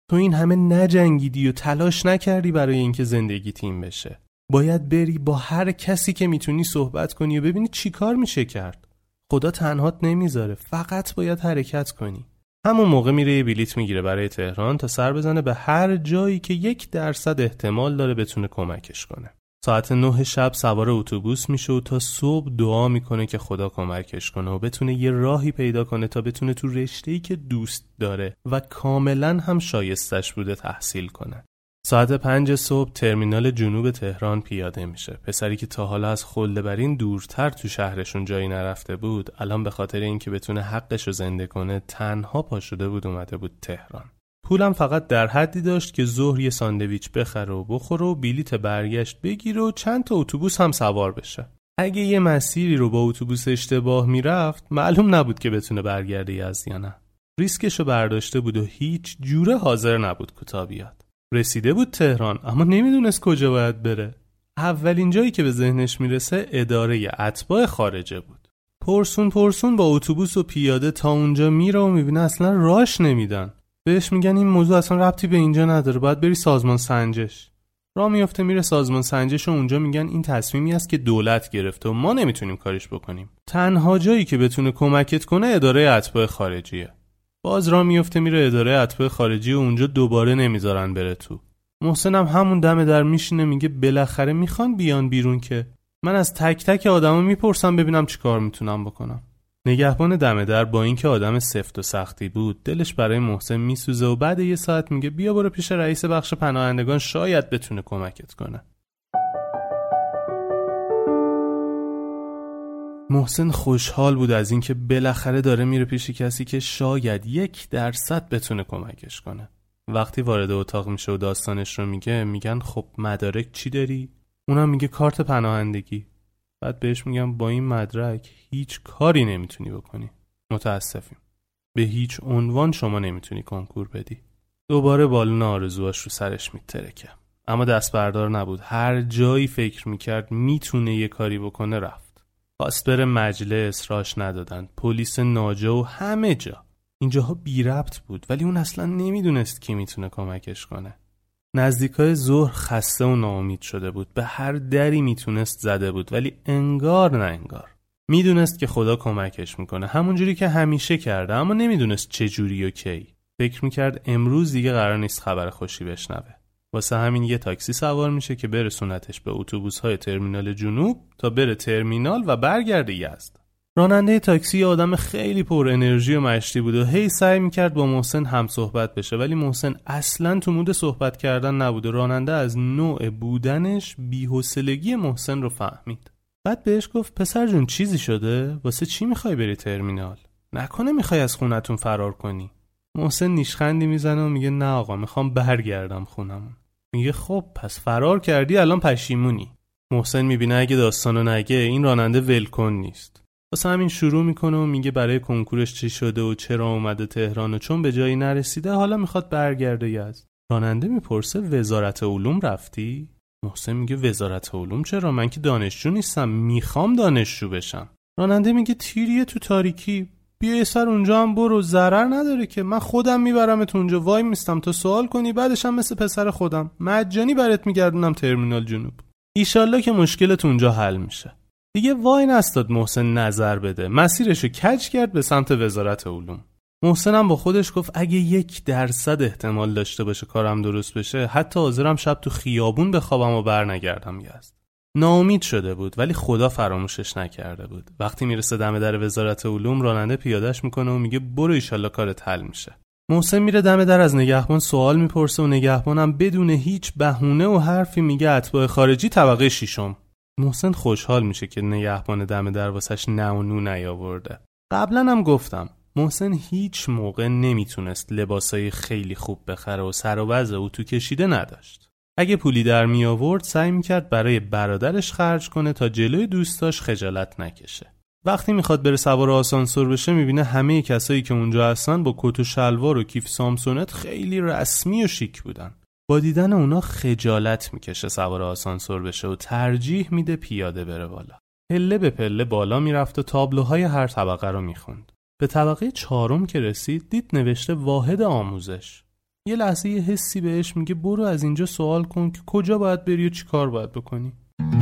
تو این همه نجنگیدی و تلاش نکردی برای اینکه زندگی تیم بشه. باید بری با هر کسی که میتونی صحبت کنی و ببینی چی کار میشه کرد. خدا تنهات نمیذاره، فقط باید حرکت کنی. همون موقع میره یه بلیت میگیره برای تهران تا سر بزنه به هر جایی که 1% احتمال داره بتونه کمکش کنه. ساعت 9 شب سوار اتوبوس میشه و تا صبح دعا میکنه که خدا کمکش کنه و بتونه یه راهی پیدا کنه تا بتونه تو رشته‌ای که دوست داره و کاملا هم شایستش بوده تحصیل کنه. ساعت 5 صبح ترمینال جنوب تهران پیاده میشه. پسری که تا حالا از خلده‌برین دورتر تو شهرشون جایی نرفته بود، الان به خاطر اینکه بتونه حقش رو زنده کنه تنها پا شده بود اومده بود تهران. پولم فقط در حدی داشت که ظهر یه ساندویچ بخره و بخوره و بلیت برگشت بگیره و چند تا اتوبوس هم سوار بشه. اگه یه مسیری رو با اتوبوس اشتباه میرفت، معلوم نبود که بتونه برگرده یزد یا نه. ریسکشو برداشته بود و هیچ جوره حاضر نبود کوتاه بیاد. رسیده بود تهران اما نمیدونست کجا باید بره. اولین جایی که به ذهنش میرسه اداره اتباع خارجه بود. پرسون با اتوبوس و پیاده تا اونجا میره و میبینه اصلا راهش نمیدن. بهش میگن این موضوع اصلا ربطی به اینجا نداره، باید بری سازمان سنجش. راه میفته میره سازمان سنجش و اونجا میگن این تصمیمی است که دولت گرفته و ما نمیتونیم کاریش بکنیم. تنها جایی که بتونه کمکت کنه اداره اتباع خارجیه. باز راه میفته میره اداره اتباع خارجی و اونجا دوباره نمیذارن بره تو. محسن هم همون دم در میشینه میگه بالاخره میخوان بیان بیرون که من از تک تک آدما میپرسم ببینم چیکار میتونم بکنم. نگهبان دم در با اینکه آدم سفت و سختی بود دلش برای محسن میسوزه و بعد یه ساعت میگه بیا برو پیش رئیس بخش پناهندگان، شاید بتونه کمکت کنه. محسن خوشحال بود از اینکه بالاخره داره میره پیش کسی که شاید 1% بتونه کمکش کنه. وقتی وارد اتاق میشه و داستانش رو میگن خب مدارک چی داری؟ اونم میگه کارت پناهندگی. بعد بهش میگم با این مدرک هیچ کاری نمیتونی بکنی. متاسفیم. به هیچ عنوان شما نمیتونی کنکور بدی. دوباره بالون آرزوهاش رو سرش میترکه. اما دست بردار نبود. هر جایی فکر میکرد میتونه یه کاری بکنه رفت. خواست بره مجلس، راش ندادن. پلیس ناجا و همه جا. اینجاها بی ربط بود ولی اون اصلا نمیدونست کی میتونه کمکش کنه. نزدیکای ظهر خسته و ناامید شده بود. به هر دری میتونست زده بود ولی انگار نه انگار. میدونست که خدا کمکش میکنه همونجوری که همیشه کرده، اما نمیدونست چه جوری و کی. فکر میکرد امروز دیگه قرار نیست خبر خوشی بشنوه. واسه همین یه تاکسی سوار میشه که برسونتش به اتوبوس‌های ترمینال جنوب تا بره ترمینال و برگرده یزد. راننده تاکسی آدم خیلی پر انرژی و مشتی بود و هی سعی میکرد با محسن هم صحبت بشه ولی محسن اصلاً تو مود صحبت کردن نبود و راننده از نوع بودنش بی‌حوصلگی محسن رو فهمید. بعد بهش گفت پسر جون چیزی شده؟ واسه چی میخوای بری ترمینال؟ نکنه میخوای از خونتون فرار کنی؟ محسن نیشخندی میزنه و میگه نه آقا، میخوام برگردم خونمون. میگه خب پس فرار کردی الان پشیمونی. محسن میبینه اگه داستانو نگه این راننده ولکن نیست. واسه همین شروع میکنه و میگه برای کنکورش چی شده و چرا اومده تهران و چون به جایی نرسیده حالا میخواد برگرده یزد. راننده میپرسه وزارت علوم رفتی؟ محسن میگه وزارت علوم چرا؟ من که دانشجو نیستم، میخوام دانشجو بشم. راننده میگه تیریه تو تاریکی، بیا یه سر اونجا هم برو، ضرر نداره که، من خودم میبرمت اونجا، وای میستم تا سوال کنی، بعدش هم مثل پسر خودم مجانی برات میگردونم ترمینال جنوب. ایشالله که مشکلت اونجا حل میشه. دیگه وای نستاد محسن نظر بده، مسیرشو کج کرد به سمت وزارت علوم. محسن هم با خودش گفت اگه 1% احتمال داشته باشه کارم درست بشه حتی حاضرم شب تو خیابون بخوابم و برنگردم یزد. ناامید شده بود ولی خدا فراموشش نکرده بود. وقتی میرسه دم در وزارت علوم راننده پیادهش میکنه و میگه برو ایشالله کارت حل میشه. محسن میره دم در از نگهبان سوال میپرسه و نگهبانم بدون هیچ بهونه و حرفی میگه اتباع خارجی طبقه 6. محسن خوشحال میشه که نگهبان دم در واسش نه و نو نیاورده. قبلا هم گفتم محسن هیچ موقع نمیتونست لباسای خیلی خوب بخره و سر و وضع اتو کشیده نداشت. اگه پولی در می آورد سعی میکرد برای برادرش خرج کنه تا جلوی دوستاش خجالت نکشه. وقتی میخواد بره سوار آسانسور بشه میبینه همه کسایی که اونجا هستن با کت و شلوار و کیف سامسونت خیلی رسمی و شیک بودن. با دیدن اونا خجالت میکشه سوار آسانسور بشه و ترجیح میده پیاده بره بالا. پله به پله بالا میرفت و تابلوهای هر طبقه رو میخوند. به طبقه 4 که رسید دید نوشته واحد آموزش. یه لحظه یه حسی بهش میگه برو از اینجا سوال کن که کجا باید بری و چی کار باید بکنی.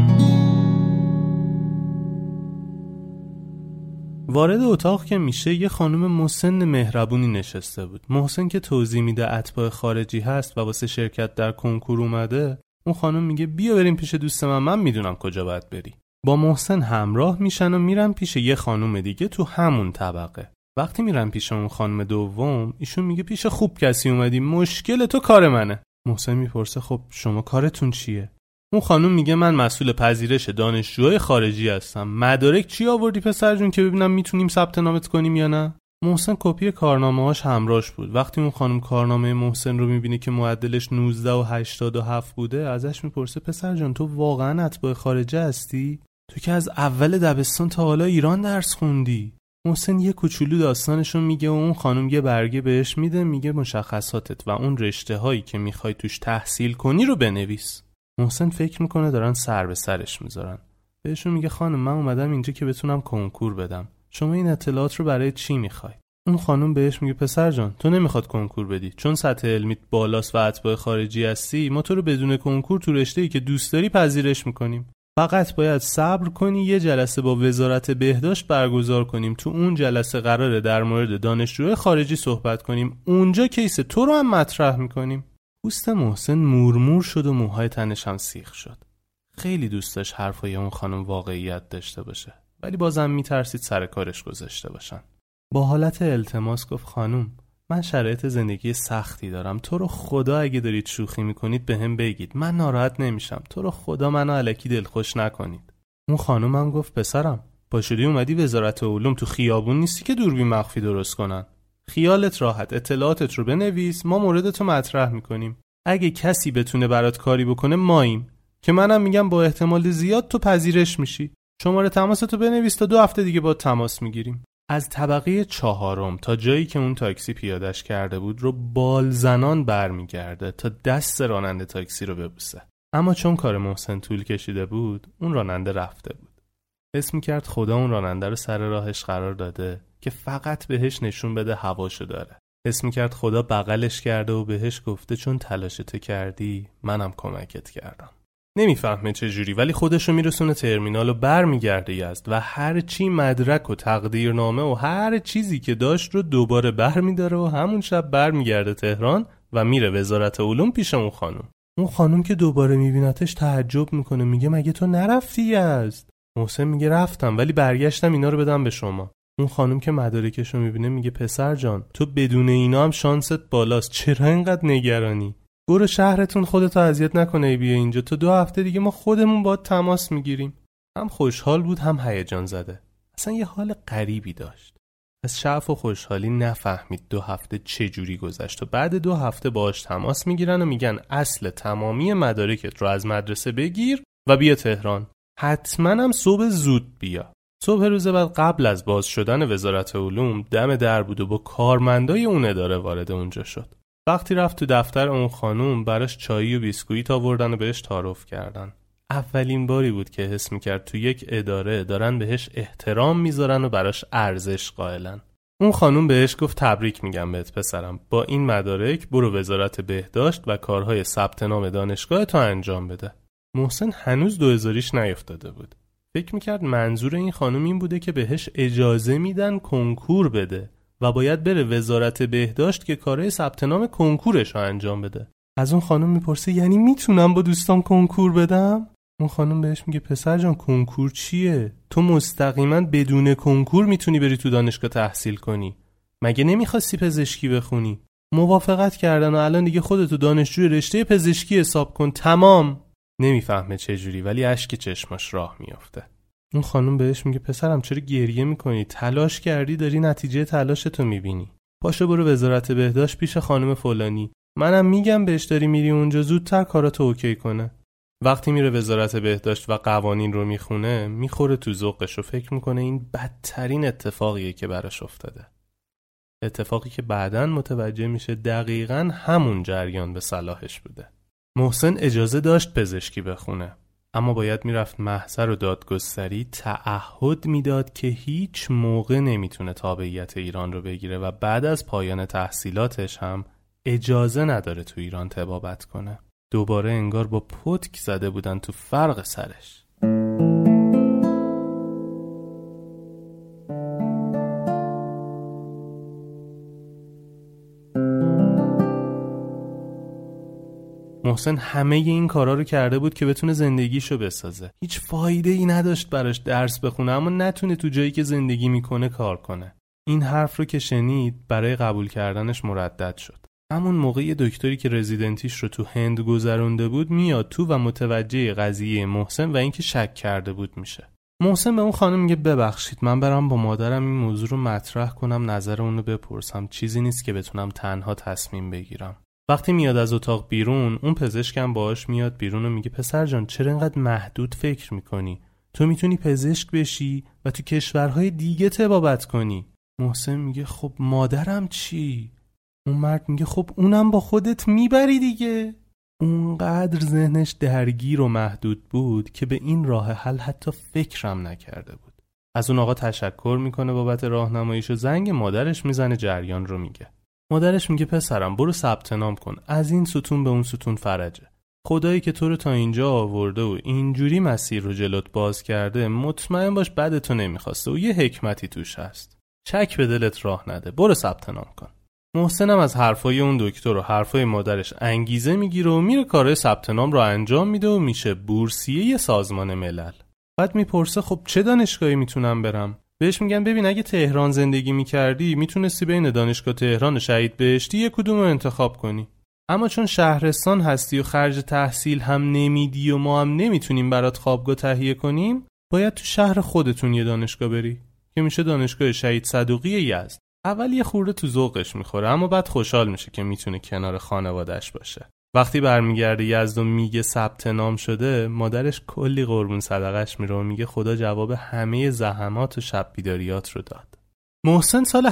وارد اتاق که میشه یه خانم مسن مهربونی نشسته بود. محسن که توضیح میده اتباع خارجی هست و واسه شرکت در کنکور اومده، اون خانم میگه بیا بریم پیش دوست من میدونم کجا باید بری. با محسن همراه میشن و میرن پیش یه خانم دیگه تو همون طبقه. وقتی میرن پیش اون خانم دوم، ایشون میگه پیش خوب کسی اومدی، مشکل تو کار منه. محسن میپرسه خب شما کارتون چیه؟ اون خانم میگه من مسئول پذیرش دانشجوهای خارجی هستم. مدارک چی آوردی پسر جون که ببینم میتونیم ثبت نامت کنیم یا نه؟ محسن کپی کارنامه‌هاش همراهش بود. وقتی اون خانم کارنامه محسن رو میبینه که معدلش 19 و 87 بوده، ازش میپرسه پسر جان تو واقعا اتباع خارجه هستی؟ تو که از اول دبستان تا حالا ایران درس خوندی. محسن یه کوچولو داستانشو میگه و اون خانم یه برگه بهش میده، میگه مشخصاتت و اون رشته هایی که میخوای توش تحصیل کنی رو بنویس. محسن فکر میکنه دارن سر به سرش میذارن. بهشون میگه خانم من اومدم اینجا که بتونم کنکور بدم. شما این اطلاعات رو برای چی میخوای؟ اون خانم بهش میگه پسر جان تو نمیخواد کنکور بدی، چون سطح علمیت بالاست و اتباع خارجی هستی، ما تو رو بدون کنکور تو رشته‌ای که دوست داری پذیرش میکنیم. فقط باید صبر کنی یه جلسه با وزارت بهداشت برگزار کنیم. تو اون جلسه قراره در مورد دانشجوهای خارجی صحبت کنیم. اونجا کیس تو رو هم مطرح میکنیم. پوست محسن مورمور شد و موهای تنش هم سیخ شد. خیلی دوست داشت حرفای اون خانم واقعیت داشته باشه، ولی بازم میترسید سر کارش گذاشته باشن. با حالت التماس گفت خانم من شرایط زندگی سختی دارم، تو رو خدا اگه دارید شوخی میکنید به هم بگید، من ناراحت نمیشم، تو رو خدا منو الکی دلخوش نکنید. اون خانم هم گفت پسرم پاشدی اومدی وزارت علوم، تو خیابون نیستی که دوربین مخفی درست کنن. خیالت راحت، اطلاعاتت رو بنویس، ما موردتو مطرح میکنیم. اگه کسی بتونه برات کاری بکنه ماییم، که منم میگم با احتمال زیاد تو پذیرش میشی. شماره تماستو بنویس تا 2 هفته دیگه با تماس میگیریم. از طبقه 4 تا جایی که اون تاکسی پیادش کرده بود رو بال زنان برمیگرده تا دست راننده تاکسی رو ببوسه. اما چون کار محسن طول کشیده بود، اون راننده رفته بود. حس می‌کرد خدا اون راننده رو سر راهش قرار داده که فقط بهش نشون بده هواشو داره. حس می‌کرد خدا بغلش کرده و بهش گفته چون تلاشتو کردی منم کمکت کردم. نمیفهمه چجوری، ولی خودشو میرسونه ترمینال و برمیگرده یزد و هر چی مدرک و تقدیرنامه و هر چیزی که داشت رو دوباره برمیداره و همون شب برمیگرده تهران و میره وزارت علوم پیش اون خانم. اون خانم که دوباره میبینتش تعجب میکنه، میگه مگه تو نرفتی یزد؟ محسن میگه رفتم ولی برگشتم اینا رو بدم به شما. اون خانم که مدارکشو میبینه میگه پسر جان تو بدون اینا هم شانست بالاست، چرا اینقدر نگرانی؟ برو شهرتون، خودتو اذیت نکنه بیا اینجا، تو 2 هفته دیگه ما خودمون باهات تماس میگیریم. هم خوشحال بود هم هیجان زده. اصلا یه حال غریبی داشت. از شعف و خوشحالی نفهمید 2 هفته چه جوری گذشت و بعد 2 هفته باهاش تماس میگیرن و میگن اصل تمامی مدارکت رو از مدرسه بگیر و بیا تهران. حتما هم صبح زود بیا. صبح روز بعد قبل از باز شدن وزارت علوم دم در بود و با کارمندای اون اداره وارد اونجا شد. وقتی رفت تو دفتر اون خانوم براش چایی و بیسکویت آوردن و بهش تعارف کردن. اولین باری بود که حس میکرد تو یک اداره دارن بهش احترام میذارن و براش ارزش قائلن. اون خانوم بهش گفت تبریک میگم بهت پسرم، با این مدارک برو وزارت بهداشت و کارهای ثبت نام دانشگاه تو انجام بده. محسن هنوز 2000ش نیفتاده بود. فکر میکرد منظور این خانوم این بوده که بهش اجازه میدن کنکور بده و باید بره وزارت بهداشت که کارهای ثبت نام کنکورش رو انجام بده. از اون خانم میپرسه یعنی میتونم با دوستام کنکور بدم؟ اون خانم بهش میگه پسر جان کنکور چیه؟ تو مستقیما بدون کنکور میتونی بری تو دانشگاه تحصیل کنی. مگه نمیخواستی پزشکی بخونی؟ موافقت کردن و الان دیگه خودتو دانشجوی رشته پزشکی حساب کن، تمام. نمیفهمه چه جوری ولی اشک چشماش راه میافته. اون خانم بهش میگه پسرم چرا گریه میکنی؟ تلاش کردی، داری نتیجه تلاشتو میبینی. پاشو برو وزارت بهداشت پیش خانم فلانی. منم میگم بهش داری میری اونجا زودتر کاراتو اوکی کنه. وقتی میره وزارت بهداشت و قوانین رو میخونه، میخوره تو ذوقش و فکر میکنه این بدترین اتفاقیه که براش افتاده. اتفاقی که بعداً متوجه میشه دقیقاً همون جریان به صلاحش بوده. محسن اجازه داشت پزشکی بخونه، اما باید میرفت محضر و دادگستری تعهد میداد که هیچ موقع نمیتونه تابعیت ایران رو بگیره و بعد از پایان تحصیلاتش هم اجازه نداره تو ایران طبابت کنه. دوباره انگار با پتک زده بودن تو فرق سرش. محسن همه این کارا رو کرده بود که بتونه زندگیشو بسازه. هیچ فایده ای نداشت براش درس بخونه اما نتونه تو جایی که زندگی میکنه کار کنه. این حرف رو که شنید برای قبول کردنش مردد شد. همون موقع دکتری که رزیدنتیش رو تو هند گذرونده بود میاد تو و متوجه قضیه محسن و اینکه شک کرده بود میشه. محسن به اون خانم میگه ببخشید من برام با مادرم این موضوع رو مطرح کنم، نظر اونو بپرسم، چیزی نیست که بتونم تنها تصمیم بگیرم. وقتی میاد از اتاق بیرون، اون پزشکم باهاش میاد بیرون و میگه پسر جان چرا اینقدر محدود فکر میکنی؟ تو میتونی پزشک بشی و تو کشورهای دیگه طبابت کنی. محسن میگه خب مادرم چی؟ اون مرد میگه خب اونم با خودت میبری دیگه. اونقدر ذهنش درگیر و محدود بود که به این راه حل حتی فکرم نکرده بود. از اون آقا تشکر میکنه بابت راهنماییش و زنگ مادرش میزنه، جریان رو میگه. مادرش میگه پسرم برو ثبت نام کن، از این ستون به اون ستون فرجه. خدایی که تو رو تا اینجا آورده و اینجوری مسیر رو جلوت باز کرده، مطمئن باش بعد تو نمیخواسته و یه حکمتی توش هست. چک به دلت راه نده، برو ثبت نام کن. محسنم از حرفای اون دکتر و حرفای مادرش انگیزه میگیره و میره کارهای ثبت نام رو انجام میده و میشه بورسیه سازمان ملل. بعد میپرسه خب چه دانشگاهی میتونم برم؟ بهش میگن ببین اگه تهران زندگی میکردی میتونستی بین دانشگاه تهران و شهید بهشتی یک کدوم رو انتخاب کنی. اما چون شهرستان هستی و خرج تحصیل هم نمیدی و ما هم نمیتونیم برات خوابگاه تهیه کنیم، باید تو شهر خودتون یه دانشگاه بری که میشه دانشگاه شهید صدوقی یزد. اول یه خورده تو ذوقش میخوره اما بعد خوشحال میشه که میتونه کنار خانواده‌اش باشه. وقتی برمیگرده یزد و میگه ثبت نام شده، مادرش کلی قربون صدقش میره و میگه خدا جواب همه زحمات و شب بیداریات رو داد. محسن سال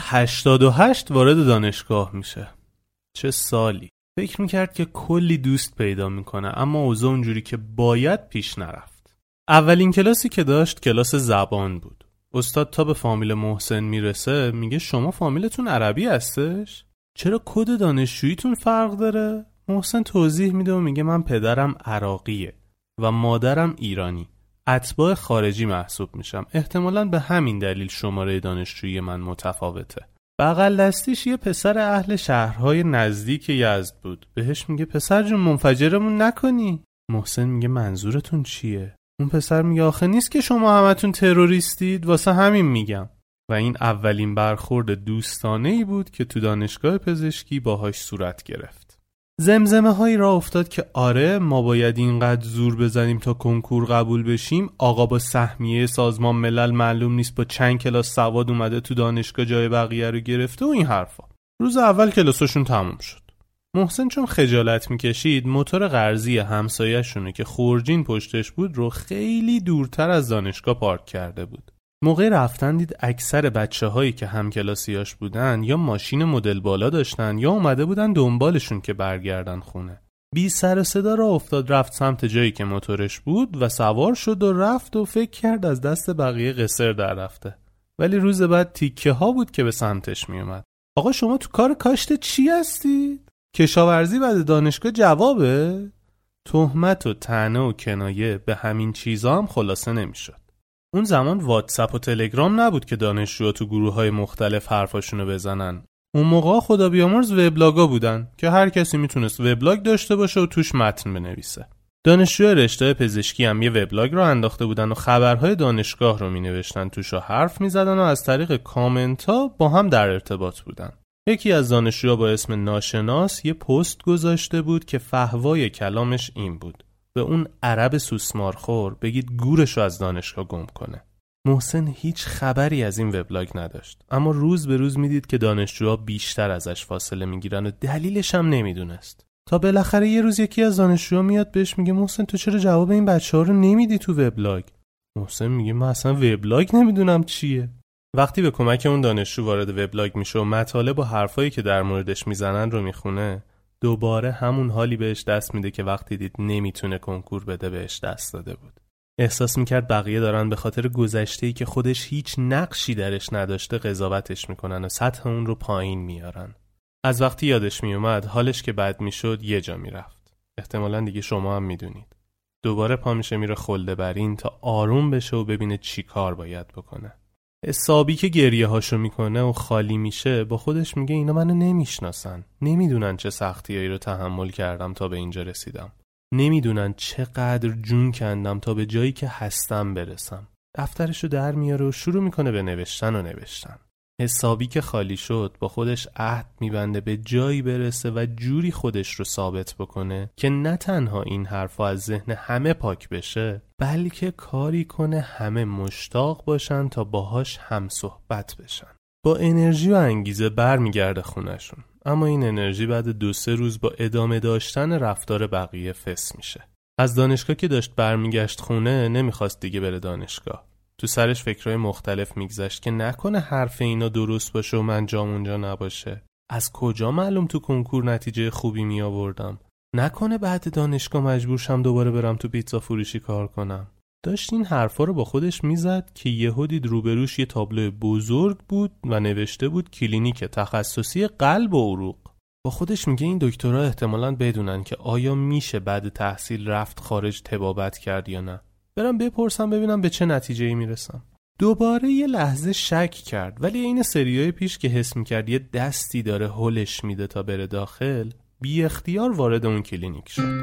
88 وارد دانشگاه میشه. چه سالی! فکر میکرد که کلی دوست پیدا میکنه اما اوضاع اونجوری که باید پیش نرفت. اولین کلاسی که داشت کلاس زبان بود. استاد تا به فامیل محسن میرسه میگه شما فامیلتون عربی هستش؟ چرا کد دانشجوییتون فرق داره؟ محسن توضیح میده و میگه من پدرم عراقیه و مادرم ایرانی. اتباع خارجی محسوب میشم. احتمالاً به همین دلیل شماره دانشجویی من متفاوته. بغل دستیش یه پسر اهل شهرهای نزدیک یزد بود. بهش میگه پسر جون منفجرمون نکنی. محسن میگه منظورتون چیه؟ اون پسر میگه آخه نیست که شما همتون تروریستید، واسه همین میگم. و این اولین برخورد دوستانه‌ای بود که تو دانشگاه پزشکی باهاش صورت گرفت. زمزمه هایی را افتاد که آره ما باید اینقدر زور بزنیم تا کنکور قبول بشیم. آقا با سهمیه سازمان ملل معلوم نیست با چند کلاس سواد اومده تو دانشگاه جای بقیه رو گرفته و این حرفا. روز اول کلاسشون تموم شد. محسن چون خجالت میکشید موتور قرضی همسایه‌شونه که خورجین پشتش بود رو خیلی دورتر از دانشگاه پارک کرده بود. موقع رفتن دید اکثر بچه‌هایی که همکلاسیاش بودن یا ماشین مدل بالا داشتن یا اومده بودن دنبالشون که برگردن خونه. بی سر و صدا راه افتاد رفت سمت جایی که موتورش بود و سوار شد و رفت و فکر کرد از دست بقیه قصر در رفته. ولی روز بعد تیکه ها بود که به سمتش می اومد. آقا شما تو کار کاشت چی هستید؟ کشاورزی بعد دانشگاه جوابه؟ تهمت و طعنه و کنایه به همین چیزا هم خلاصه نمیشد. اون زمان واتساپ و تلگرام نبود که دانشجوها تو گروه‌های مختلف حرفاشونو بزنن. اون موقع خدا بیامرز وبلاگا بودن که هر کسی میتونست وبلاگ داشته باشه و توش متن بنویسه. دانشجوی رشته پزشکی هم یه وبلاگ رو انداخته بودن و خبرهای دانشگاه رو مینوشتن توش و حرف میزدن و از طریق کامنت‌ها با هم در ارتباط بودن. یکی از دانشجوها با اسم ناشناس یه پست گذاشته بود که فحوای کلامش این بود: به اون عرب سوسمارخور بگید گورشو از دانشگاه گم کنه. محسن هیچ خبری از این وبلاگ نداشت اما روز به روز میدید که دانشجوها بیشتر ازش فاصله میگیرن و دلیلش هم نمیدونست. تا بالاخره یه روز یکی از دانشجوها میاد بهش میگه محسن تو چرا جواب این بچه‌ها رو نمیدی تو وبلاگ؟ محسن میگه من اصلا وبلاگ نمیدونم چیه. وقتی به کمک اون دانشجو وارد وبلاگ میشه و مطالب و حرفایی که در موردش میزنن رو میخونه، دوباره همون حالی بهش دست میده که وقتی دید نمیتونه کنکور بده بهش دست داده بود. احساس میکرد بقیه دارن به خاطر گذشته‌ای که خودش هیچ نقشی درش نداشته قضاوتش میکنن و سطح اون رو پایین میارن. از وقتی یادش می اومد حالش که بد می شد یه جا می رفت. احتمالاً دیگه شما هم می دونید. دوباره پا میشه میره خلده برین تا آروم بشه و ببینه چی کار باید بکنه. حسابی که گریه هاشو میکنه و خالی میشه با خودش میگه اینا منو نمیشناسن. نمیدونن چه سختیایی رو تحمل کردم تا به اینجا رسیدم. نمیدونن چقدر جون کندم تا به جایی که هستم برسم. دفترشو در میاره و شروع میکنه به نوشتن. حسابی که خالی شد با خودش عهد میبنده به جایی برسه و جوری خودش رو ثابت بکنه که نه تنها این حرفا از ذهن همه پاک بشه، بلکه کاری کنه همه مشتاق باشن تا باهاش هم صحبت بشن. با انرژی و انگیزه برمیگرده خونشون، اما این انرژی بعد 2-3 روز با ادامه داشتن رفتار بقیه فس میشه. از دانشگاه که داشت برمیگشت خونه نمیخواست دیگه بره دانشگاه. تو سرش فکرهای مختلف میگذشت که نکنه حرف اینا درست باشه و من جام اونجا نباشه. از کجا معلوم تو کنکور نتیجه خوبی می آوردم؟ نکنه بعد دانشگاه مجبور شم دوباره برم تو پیتزا فروشی کار کنم؟ داشت این حرفا رو با خودش میزد که یهو دید روبروش یه تابلو بزرگ بود و نوشته بود کلینیک تخصصی قلب و عروق. با خودش میگه این دکترها احتمالاً بدونن که آیا میشه بعد تحصیل رفت خارج طبابت کرد یا نه. برم بپرسم ببینم به چه نتیجه‌ای میرسم. دوباره یه لحظه شک کرد، ولی این سریای پیش که حس میکرد یه دستی داره هلش میده تا بره داخل، بی اختیار وارد اون کلینیک شد.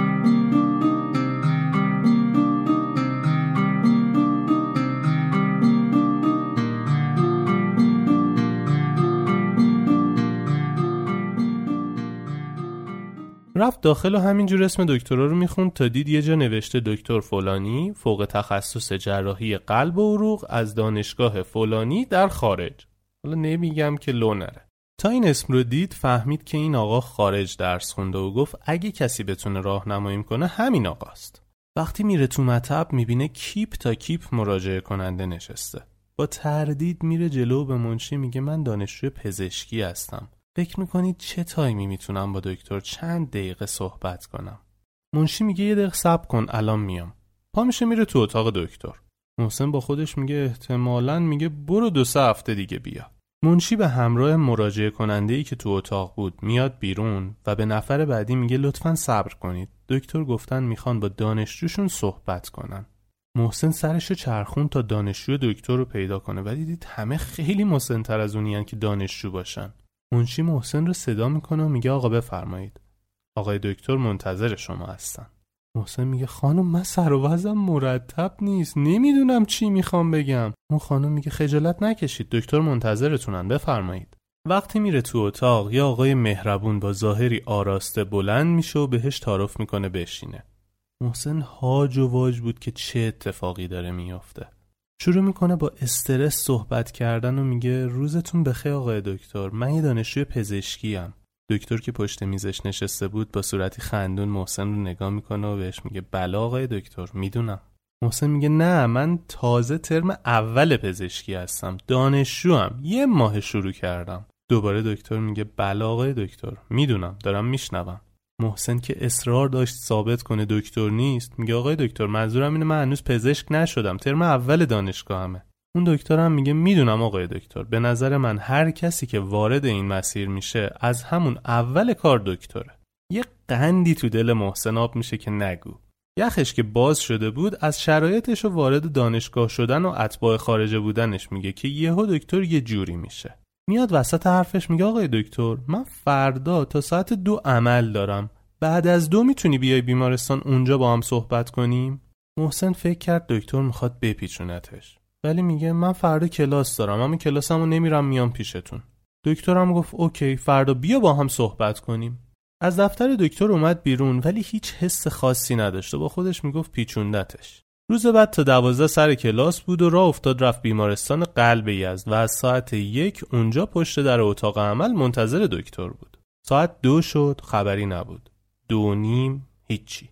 رفت داخل و همینجور اسم دکترا رو میخوند تا دید یه جا نوشته دکتر فلانی فوق تخصص جراحی قلب و عروق از دانشگاه فلانی در خارج. حالا نمیگم که لو نره. تا این اسم رو دید فهمید که این آقا خارج درس خونده و گفت اگه کسی بتونه راهنماییم کنه همین آقاست. وقتی میره تو مطب میبینه کیپ تا کیپ مراجعه کننده نشسته. با تردید میره جلو به منشی میگه من دانشجوی پزشکی هستم. فکر میکنید چه تایمی میتونم با دکتر چند دقیقه صحبت کنم؟ منشی میگه یه دقیقه صبر کن الان میام. پا میشه میره تو اتاق دکتر. محسن با خودش میگه احتمالاً میگه برو 2-3 هفته دیگه بیا. منشی به همراه مراجعه کننده‌ای که تو اتاق بود میاد بیرون و به نفر بعدی میگه لطفاً صبر کنید. دکتر گفتن میخوان با دانشجوشون صحبت کنن. محسن سرشو چرخون تا دانشجو دکتر رو پیدا کنه ولی دید همه خیلی مسن‌تر از اونیان که دانشجو باشن. منشی محسن رو صدا میکنه و میگه آقا بفرمایید. آقای دکتر منتظر شما هستن. محسن میگه خانم من سر و وضعم مرتب نیست، نمیدونم چی میخوام بگم. اون خانم میگه خجالت نکشید، دکتر منتظرتونن، بفرمایید. وقتی میره تو اتاق یه آقای مهربون با ظاهری آراسته بلند میشه و بهش تعارف میکنه بشینه. محسن هاج و واج بود که چه اتفاقی داره میافته. شروع میکنه با استرس صحبت کردن و میگه روزتون بخیر آقای دکتر، من یه دانشجوی پزشکی ام. دکتر که پشت میزش نشسته بود با صورتی خندون محسن رو نگاه میکنه و بهش میگه بله آقای دکتر میدونم. محسن میگه نه من تازه ترم اول پزشکی هستم، دانشجوام، 1 ماه شروع کردم. دوباره دکتر میگه بله آقای دکتر میدونم، دارم میشنوم. محسن که اصرار داشت ثابت کنه دکتر نیست میگه آقای دکتر منظورم اینه من هنوز پزشک نشدم، ترم اول دانشگاهمه. اون دکتر هم میگه میدونم آقای دکتر، به نظر من هر کسی که وارد این مسیر میشه از همون اول کار دکتره. یه قندی تو دل محسن آب میشه که نگو. یخش که باز شده بود از شرایطش و وارد دانشگاه شدن و اتباع خارجه بودنش میگه که یهو دکتر یه جوری میشه. میاد وسط حرفش میگه آقای دکتر من فردا تا ساعت 2 عمل دارم، بعد از 2 میتونی بیای بیمارستان اونجا با هم صحبت کنیم؟ محسن فکر کرد دکتر میخواد بپیچونتش، ولی میگه من فردا کلاس دارم، اما کلاسمو نمیرم میام پیشتون. دکترم گفت اوکی فردا بیا با هم صحبت کنیم. از دفتر دکتر اومد بیرون ولی هیچ حس خاصی نداشت و با خودش میگفت پیچوندتش. روز بعد تا 12 سر کلاس بود و راه افتاد رفت بیمارستان قلب یزد و از ساعت 1 اونجا پشت در اتاق عمل منتظر دکتر بود. ساعت 2 شد خبری نبود. 2:30 هیچی.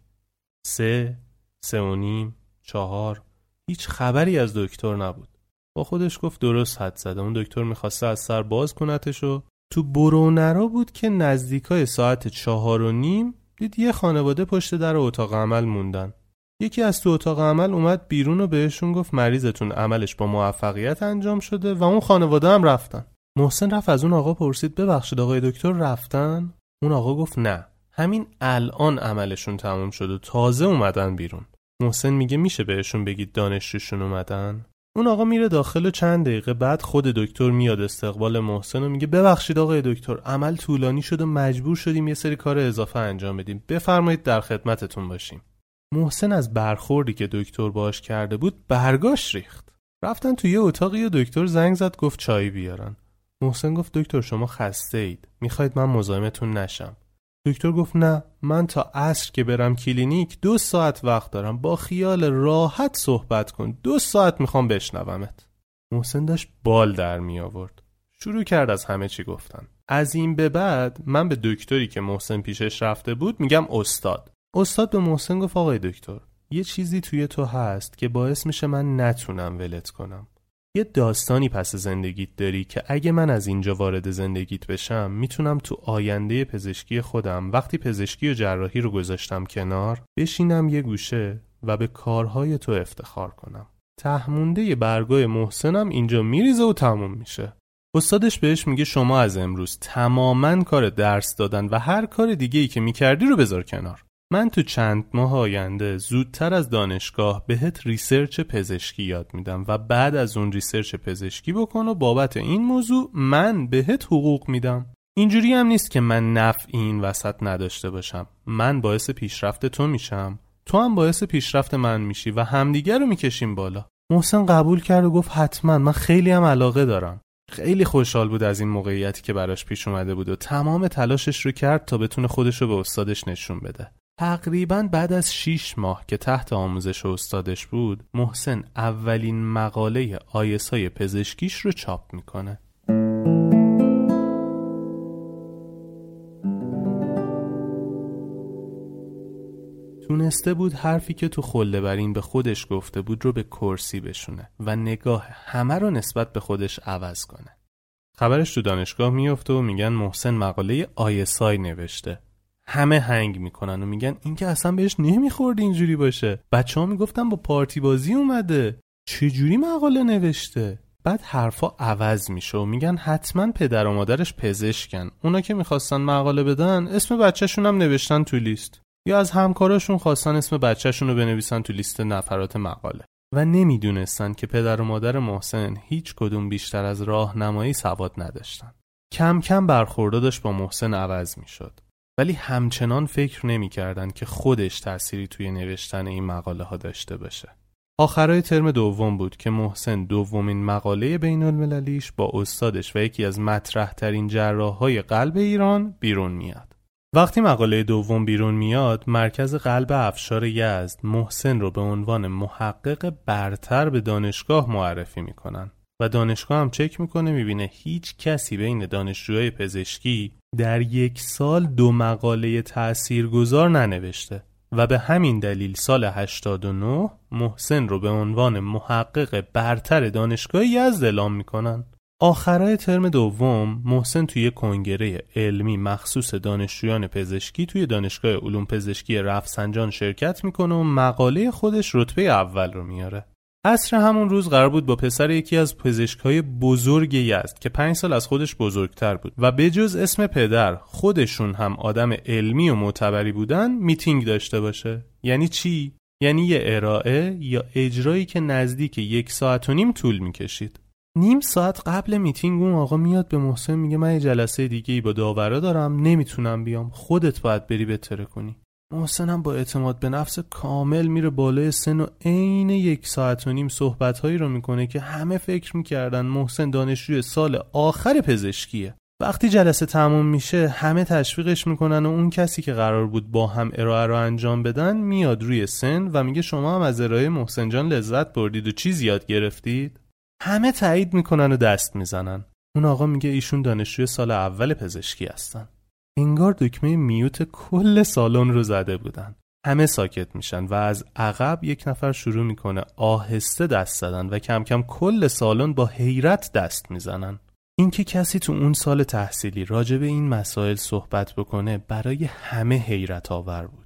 3 3:30 4 هیچ خبری از دکتر نبود. با خودش گفت درست حد زده، اون دکتر میخواسته از سر باز کنتش و تو برونرا بود که نزدیکای ساعت 4:30 دید یه خانواده پشت در اتاق عمل موندن. یکی از تو اتاق عمل اومد بیرون و بهشون گفت مریضتون عملش با موفقیت انجام شده و اون خانواده هم رفتن. محسن رفت از اون آقا پرسید ببخشید آقای دکتر رفتن؟ اون آقا گفت نه، همین الان عملشون تموم شد و تازه اومدن بیرون. محسن میگه میشه بهشون بگید دانشجوشون اومدن؟ اون آقا میره داخل و چند دقیقه بعد خود دکتر میاد استقبال محسن و میگه ببخشید آقای دکتر، عمل طولانی شد و مجبور شدیم یه سری کار اضافه انجام بدیم، بفرمایید در خدمتتون باشیم. محسن از برخوردی که دکتر باهاش کرده بود برگاش ریخت. رفتن توی اتاقی و دکتر زنگ زد گفت چای بیارن. محسن گفت دکتر شما خسته اید، میخواید من مزاحمتون نشم؟ دکتر گفت نه، من تا عصر که برم کلینیک 2 ساعت وقت دارم، با خیال راحت صحبت کن، 2 ساعت میخوام بشنومت. محسن داشت بال در می آورد. شروع کرد از همه چی گفتن. از این به بعد من به دکتری که محسن پیشش رفته بود میگم استاد. استاد به محسن گفت آقای دکتر، یه چیزی توی تو هست که باعث میشه من نتونم ولت کنم. یه داستانی پس زندگیت داری که اگه من از اینجا وارد زندگیت بشم میتونم تو آینده پزشکی خودم وقتی پزشکی و جراحی رو گذاشتم کنار بشینم یه گوشه و به کارهای تو افتخار کنم. تهمونده برگای محسنم اینجا میریزه و تموم میشه. استادش بهش میگه شما از امروز تماماً کار درس دادن و هر کار دیگه‌ای که میکردی رو بذار کنار. من تو چند ماه آینده زودتر از دانشگاه بهت ریسرچ پزشکی یاد میدم و بعد از اون ریسرچ پزشکی بکن و بابت این موضوع من بهت حقوق میدم. اینجوری هم نیست که من نفعی این وسط نداشته باشم. من باعث پیشرفت تو میشم، تو هم باعث پیشرفت من میشی و همدیگه رو میکشیم بالا. محسن قبول کرد و گفت حتما، من خیلی هم علاقه دارم. خیلی خوشحال بود از این موقعیتی که براش پیش اومده بود و تمام تلاشش رو کرد تا بتونه خودش رو به استادش نشون بده. تقریباً بعد از 6 ماه که تحت آموزش استادش بود، محسن اولین مقاله آیسای پزشکیش رو چاپ میکنه. تونسته بود حرفی که تو خله برین به خودش گفته بود رو به کرسی بشونه و نگاه همه رو نسبت به خودش عوض کنه. خبرش تو دانشگاه میفته و میگن محسن مقاله آیسای نوشته. همه هنگ میکنن و میگن این که اصلا بهش نمیخورد اینجوری باشه. بچه‌ها میگفتن با پارتی بازی اومده، چجوری مقاله نوشته؟ بعد حرفا عوض میشه و میگن حتما پدر و مادرش پزشکن، اونا که میخواستن مقاله بدن اسم بچه‌شون هم نوشتن تو لیست، یا از همکاراشون خواستن اسم بچه‌شون رو بنویسن تو لیست نفرات مقاله و نمیدونستن که پدر و مادر محسن هیچ کدوم بیشتر از راهنمایی سواد نداشتن. کم کم برخورد داشت با محسن عوض میشد، ولی همچنان فکر نمی‌کردن که خودش تأثیری توی نوشتن این مقاله ها داشته باشه. آخرای ترم دوم بود که محسن دومین مقاله بین‌المللیش با استادش و یکی از مطرح‌ترین جراح‌های قلب ایران بیرون میاد. وقتی مقاله دوم بیرون میاد، مرکز قلب افشار یزد محسن رو به عنوان محقق برتر به دانشگاه معرفی میکنن و دانشگاه هم چک میکنه، میبینه هیچ کسی بین دانشجوهای پزشکی در 1 سال 2 مقاله تاثیرگذار ننوشته و به همین دلیل سال 89 محسن رو به عنوان محقق برتر دانشگاه یزد اعلام میکنن. آخرای ترم دوم محسن توی کنگره علمی مخصوص دانشجویان پزشکی توی دانشگاه علوم پزشکی رفسنجان شرکت میکنه و مقاله خودش رتبه اول رو میاره. عصر همون روز قرار بود با پسر یکی از پزشکای بزرگ یزد که 5 سال از خودش بزرگتر بود و به جز اسم پدر خودشون هم آدم علمی و معتبری بودن میتینگ داشته باشه. یعنی چی؟ یعنی یه ارائه یا اجرایی که نزدیک 1.5 ساعت طول میکشید. نیم ساعت قبل میتینگ اون آقا میاد به محسن میگه من یه جلسه دیگه ای با داورا دارم، نمیتونم بیام، خودت باید بری بهتره کنی. محسن هم با اعتماد به نفس کامل میره بالای سن و عین 1.5 ساعت صحبت‌هایی رو میکنه که همه فکر میکردن محسن دانشجوی سال آخر پزشکیه. وقتی جلسه تموم میشه همه تشویقش میکنن و اون کسی که قرار بود با هم ارائه رو انجام بدن میاد روی سن و میگه شما هم از ارائه محسن جان لذت بردید و چیز یاد گرفتید؟ همه تایید میکنن و دست میزنن. اون آقا میگه ایشون دانشجوی سال اول پزشکی هستن. انگار دکمه میوت کل سالن رو زده بودن. همه ساکت میشن و از عقب یک نفر شروع میکنه آهسته دست زدن و کم کم کل سالن با حیرت دست میزنن. اینکه کسی تو اون سال تحصیلی راجع به این مسائل صحبت بکنه برای همه حیرت آور بود.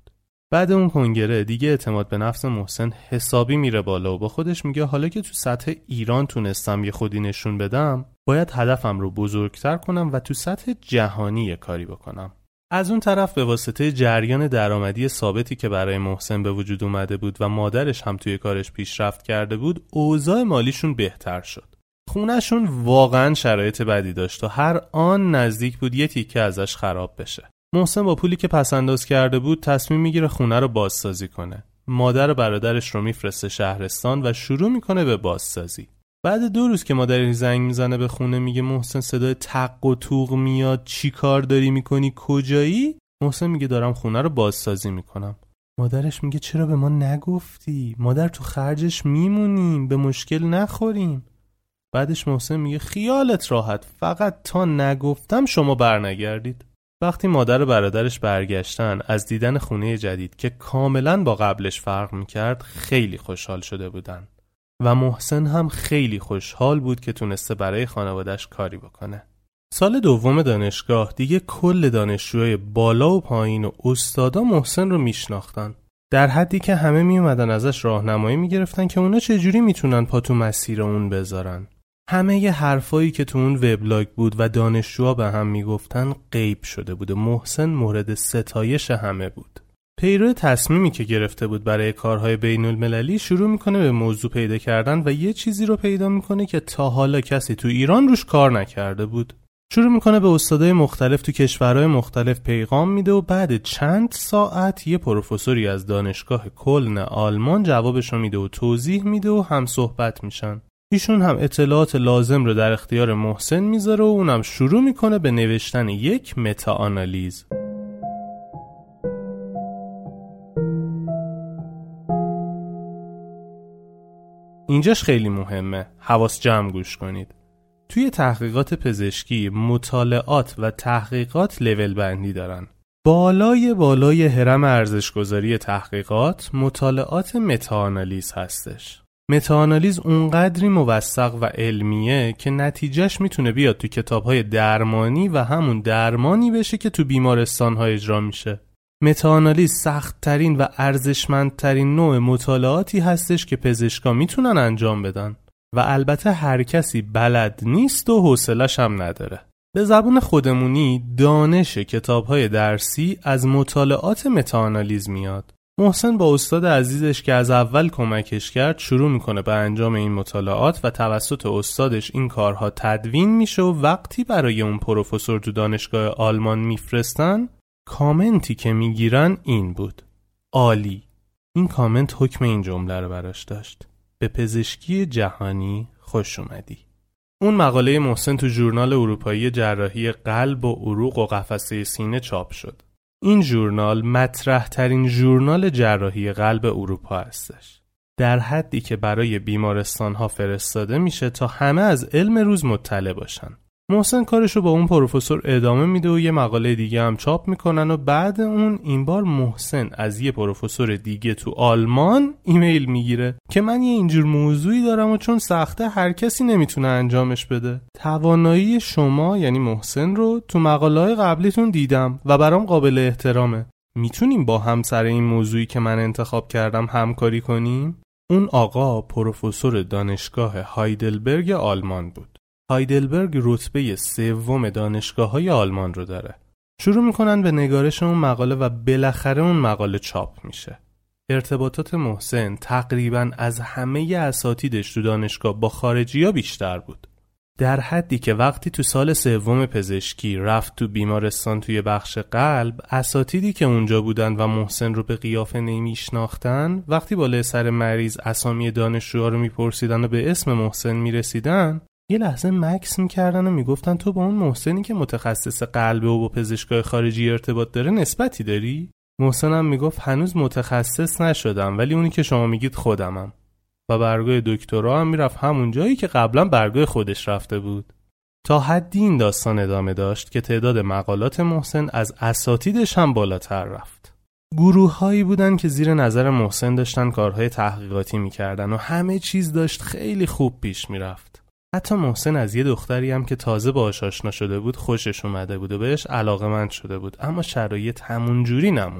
بعد اون کنگره دیگه اعتماد به نفس محسن حسابی میره بالا و با خودش میگه حالا که تو سطح ایران تونستم یه خودی نشون بدم، باید هدفم رو بزرگتر کنم و تو سطح جهانی یه کاری بکنم. از اون طرف به واسطه جریان درآمدی ثابتی که برای محسن به وجود اومده بود و مادرش هم توی کارش پیشرفت کرده بود، اوضاع مالیشون بهتر شد. خونه‌شون واقعاً شرایط بدی داشت و هر آن نزدیک بود یه تیکه ازش خراب بشه. محسن با پولی که پس‌انداز کرده بود تصمیم میگیره خونه رو بازسازی کنه. مادر و برادرش رو میفرسته شهرستان و شروع میکنه به بازسازی. بعد 2 روز که مادرش زنگ میزنه به خونه، میگه محسن صدای تق و توق میاد، چی کار داری میکنی، کجایی؟ محسن میگه دارم خونه رو بازسازی میکنم. مادرش میگه چرا به ما نگفتی؟ مادر تو خرجش میمونیم، به مشکل نخوریم. بعدش محسن میگه خیالت راحت، فقط تا نگفتم شما برنگردید. وقتی مادر و برادرش برگشتن، از دیدن خونه جدید که کاملا با قبلش فرق میکرد خیلی خوشحال شده بودن و محسن هم خیلی خوشحال بود که تونسته برای خانواده‌اش کاری بکنه. سال دوم دانشگاه دیگه کل دانشجوهای بالا و پایین و استادا محسن رو میشناختن، در حدی که همه میومدن ازش راهنمایی میگرفتن که اونا چجوری میتونن پا تو مسیر اون بذارن. همه ی حرفایی که تو اون وبلاگ بود و دانشجوها به هم میگفتن غیب شده بود. محسن مورد ستایش همه بود. پیرو تصمیمی که گرفته بود برای کارهای بین المللی، شروع میکنه به موضوع پیدا کردن و یه چیزی رو پیدا میکنه که تا حالا کسی تو ایران روش کار نکرده بود. شروع میکنه به استادای مختلف تو کشورهای مختلف پیغام میده و بعد چند ساعت یه پروفسوری از دانشگاه کلن آلمان جوابش رو میده و توضیح میده و هم صحبت میشن. ایشون هم اطلاعات لازم رو در اختیار محسن میذاره و اونم شروع میکنه به نوشتن یک متاآنالیز. اینجاش خیلی مهمه، حواس جمع گوش کنید. توی تحقیقات پزشکی مطالعات و تحقیقات لول بندی دارن. بالای هرم ارزشگذاری تحقیقات مطالعات متاآنالیز هستش. متاآنالیز اونقدری موثق و علمیه که نتیجهش میتونه بیاد تو کتاب‌های درمانی و همون درمانی بشه که تو بیمارستان‌ها اجرا میشه. متاآنالیز سخت‌ترین و ارزشمندترین نوع مطالعاتی هستش که پزشکا میتونن انجام بدن و البته هر کسی بلد نیست و حوصله‌ش هم نداره. به زبون خودمونی دانش کتاب‌های درسی از مطالعات متاآنالیز میاد. محسن با استاد عزیزش که از اول کمکش کرد شروع میکنه به انجام این مطالعات و توسط استادش این کارها تدوین میشه و وقتی برای اون پروفسور تو دانشگاه آلمان میفرستن، کامنتی که میگیرن این بود: عالی. این کامنت حکم این جمله رو براش داشت: به پزشکی جهانی خوش اومدی. اون مقاله محسن تو ژورنال اروپایی جراحی قلب و عروق و قفسه سینه چاپ شد. این ژورنال مطرح ترین ژورنال جراحی قلب اروپا هستش، در حدی که برای بیمارستان ها فرستاده میشه تا همه از علم روز مطلع باشن. محسن کارشو با اون پروفسور ادامه میده و یه مقاله دیگه هم چاپ میکنن و بعد اون این بار محسن از یه پروفسور دیگه تو آلمان ایمیل میگیره که من یه اینجور موضوعی دارم و چون سخته هر کسی نمیتونه انجامش بده. توانایی شما یعنی محسن رو تو مقاله‌های قبلیتون دیدم و برام قابل احترامه. میتونیم با هم سر این موضوعی که من انتخاب کردم همکاری کنیم؟ اون آقا پروفسور دانشگاه هایدلبرگ آلمان بود. هایدلبرگ رتبه 3 دانشگاه‌های آلمان رو داره. شروع میکنن به نگارش اون مقاله و بالاخره اون مقاله چاپ میشه. ارتباطات محسن تقریباً از همه اساتیدش تو دانشگاه با خارجی‌ها بیشتر بود. در حدی که وقتی تو سال 3 پزشکی رفت تو بیمارستان توی بخش قلب، اساتیدی که اونجا بودن و محسن رو به قیافه نمیشناختن، وقتی بالای سر مریض اسامی دانشجوها رو میپرسیدن و به اسم محسن میرسیدن، یه لحظه مکس میکردن و میگفتن تو با اون محسنی که متخصص قلبه و با پزشکای خارجی ارتباط داره نسبتی داری؟ محسن هم میگفت هنوز متخصص نشدم ولی اونی که شما میگید خودمم. و برگای دکترا هم میرفت همون جایی که قبلا برگای خودش رفته بود. تا حدی این داستان ادامه داشت که تعداد مقالات محسن از اساتیدش هم بالاتر رفت. گروه‌هایی بودن که زیر نظر محسن داشتن کارهای تحقیقاتی میکردن و همه چیز داشت خیلی خوب پیش میرفت. حتی محسن از یه دختری هم که تازه باهاش آشنا شده بود خوشش اومده بود و بهش علاقه‌مند شده بود، اما شرایط همون جوری نموند.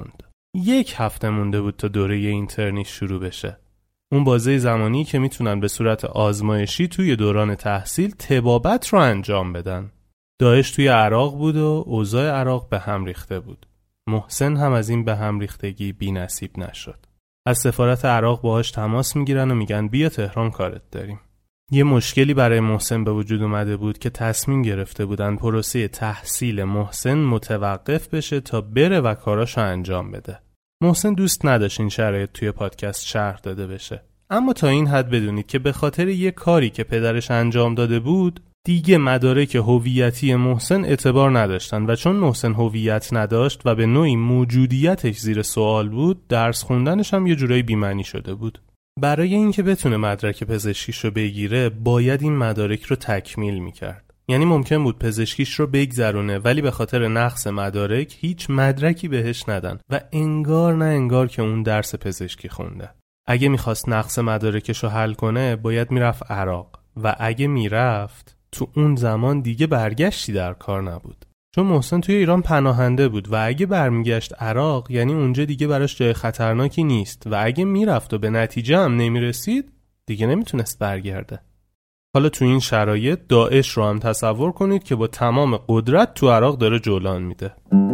1 هفته مونده بود تا دوره اینترنیش شروع بشه. اون بازه زمانی که میتونن به صورت آزمایشی توی دوران تحصیل طبابت رو انجام بدن. داعش توی عراق بود و اوضاع عراق به هم ریخته بود. محسن هم از این به هم ریختگی بی نصیب نشد. از سفارت عراق باهاش تماس میگیرن و میگن بیا تهران کارت داریم. یه مشکلی برای محسن به وجود اومده بود که تصمیم گرفته بودن پروسه تحصیل محسن متوقف بشه تا بره و کاراشو انجام بده. محسن دوست نداشت این شرایط توی پادکست شرح داده بشه. اما تا این حد بدونید که به خاطر یه کاری که پدرش انجام داده بود دیگه مدارک هویتی محسن اعتبار نداشتن و چون محسن هویت نداشت و به نوعی موجودیتش زیر سوال بود، درس خوندنش هم یه جورایی بی‌معنی شده بود. برای اینکه بتونه مدرک پزشکیش رو بگیره باید این مدارک رو تکمیل میکرد. یعنی ممکن بود پزشکیش رو بگذرونه ولی به خاطر نقص مدارک هیچ مدرکی بهش ندن و انگار نه انگار که اون درس پزشکی خونده. اگه میخواست نقص مدارکش رو حل کنه باید میرفت عراق و اگه میرفت تو اون زمان دیگه برگشتی در کار نبود. چون محسن توی ایران پناهنده بود و اگه برمیگشت عراق یعنی اونجا دیگه براش جای خطرناکی نیست و اگه میرفت و به نتیجه هم نمیرسید دیگه نمیتونست برگرده. حالا تو این شرایط داعش رو هم تصور کنید که با تمام قدرت تو عراق داره جولان میده.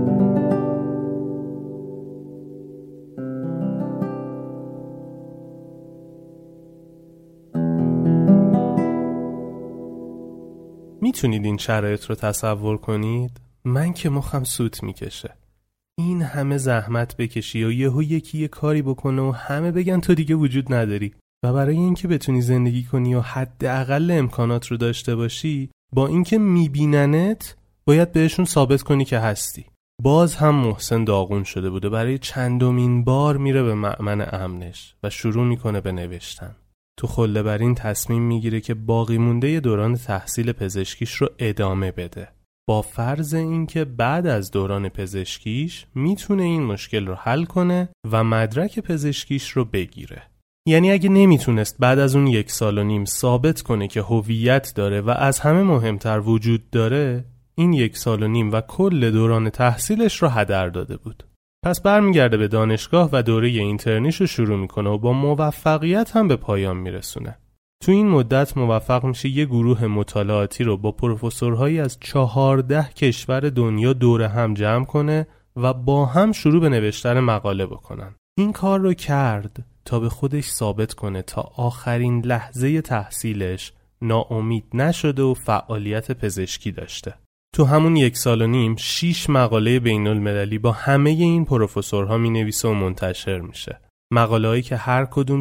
میتونید این شرایط رو تصور کنید؟ من که مخم سوت میکشه. این همه زحمت بکشی و یهو یکی یه کاری بکنه و همه بگن تو دیگه وجود نداری و برای اینکه بتونی زندگی کنی و حداقل امکانات رو داشته باشی با اینکه میبیننت باید بهشون ثابت کنی که هستی. باز هم محسن داغون شده بوده. برای چندمین بار میره به مأمن امنش و شروع میکنه به نوشتن. تو خله بر این تصمیم میگیره که باقی مونده دوران تحصیل پزشکیش رو ادامه بده با فرض اینکه بعد از دوران پزشکیش میتونه این مشکل رو حل کنه و مدرک پزشکیش رو بگیره. یعنی اگه نمیتونست بعد از اون 1.5 سال ثابت کنه که هویت داره و از همه مهمتر وجود داره، این 1.5 سال و کل دوران تحصیلش رو هدر داده بود. پس برمیگرده به دانشگاه و دوره اینترنیش رو شروع میکنه و با موفقیت هم به پایان میرسونه. تو این مدت موفق میشه یه گروه مطالعاتی رو با پروفسورهایی از 14 کشور دنیا دور هم جمع کنه و با هم شروع به نوشتن مقاله بکنن. این کار رو کرد تا به خودش ثابت کنه تا آخرین لحظه تحصیلش ناامید نشده و فعالیت پزشکی داشته. تو همون 1.5 سال 6 مقاله بین المللی با همه این پروفسورها می نویسه و منتشر میشه. مقاله هایی که هر کدوم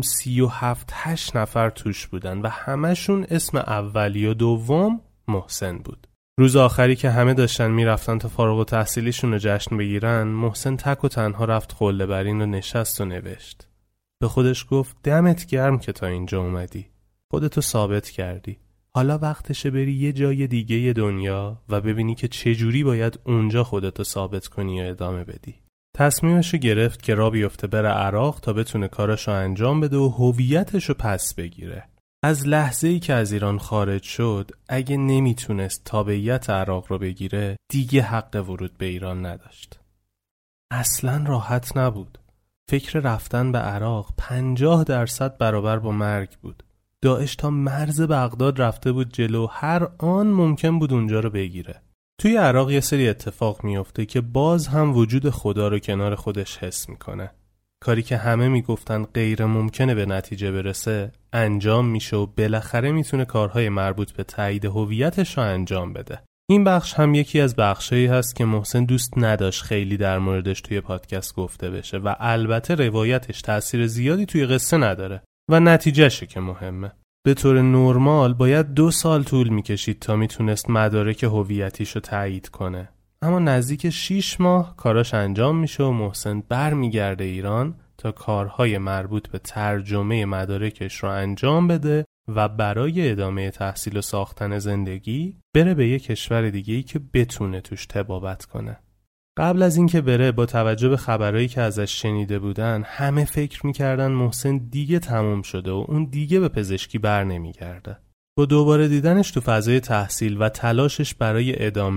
37-8 نفر توش بودن و همشون اسم اولی و دوم محسن بود. روز آخری که همه داشتن میرفتن تا فارغ التحصیلیشون رو جشن بگیرن، محسن تک و تنها رفت خله برین و نشست و نوشت. به خودش گفت دمت گرم که تا اینجا اومدی. خودتو ثابت کردی. حالا وقتشه بری یه جای دیگه دنیا و ببینی که چجوری باید اونجا خودتو ثابت کنی و ادامه بدی. تصمیمشو گرفت که راه بیفته بره عراق تا بتونه کاراشو انجام بده و هویتشو پس بگیره. از لحظه‌ای که از ایران خارج شد، اگه نمیتونست تابعیت عراق رو بگیره، دیگه حق ورود به ایران نداشت. اصلاً راحت نبود. فکر رفتن به عراق 50% برابر با مرگ بود. داعش تا مرز بغداد رفته بود جلو، هر آن ممکن بود اونجا رو بگیره. توی عراق یه سری اتفاق میفته که باز هم وجود خدا رو کنار خودش حس میکنه. کاری که همه میگفتن غیر ممکنه به نتیجه برسه انجام میشه و بالاخره میتونه کارهای مربوط به تایید هویتش رو انجام بده. این بخش هم یکی از بخشایی هست که محسن دوست نداشت خیلی در موردش توی پادکست گفته بشه و البته روایتش تأثیر زیادی توی قصه نداره و نتیجهشه که مهمه. به طور نرمال باید 2 سال طول میکشید تا میتونست مدارک هویتیشو تایید کنه. اما نزدیک 6 ماه کاراش انجام میشه و محسن برمیگرده ایران تا کارهای مربوط به ترجمه مدارکش رو انجام بده و برای ادامه تحصیل و ساختن زندگی بره به یه کشور دیگه‌ای که بتونه توش طبابت کنه. قبل از اینکه بره با توجه به خبرایی که ازش شنیده بودن همه فکر میکردن محسن دیگه تموم شده و اون دیگه به پزشکی بر نمیگرده. با دوباره دیدنش تو فضای تحصیل و تلاشش برای ادامه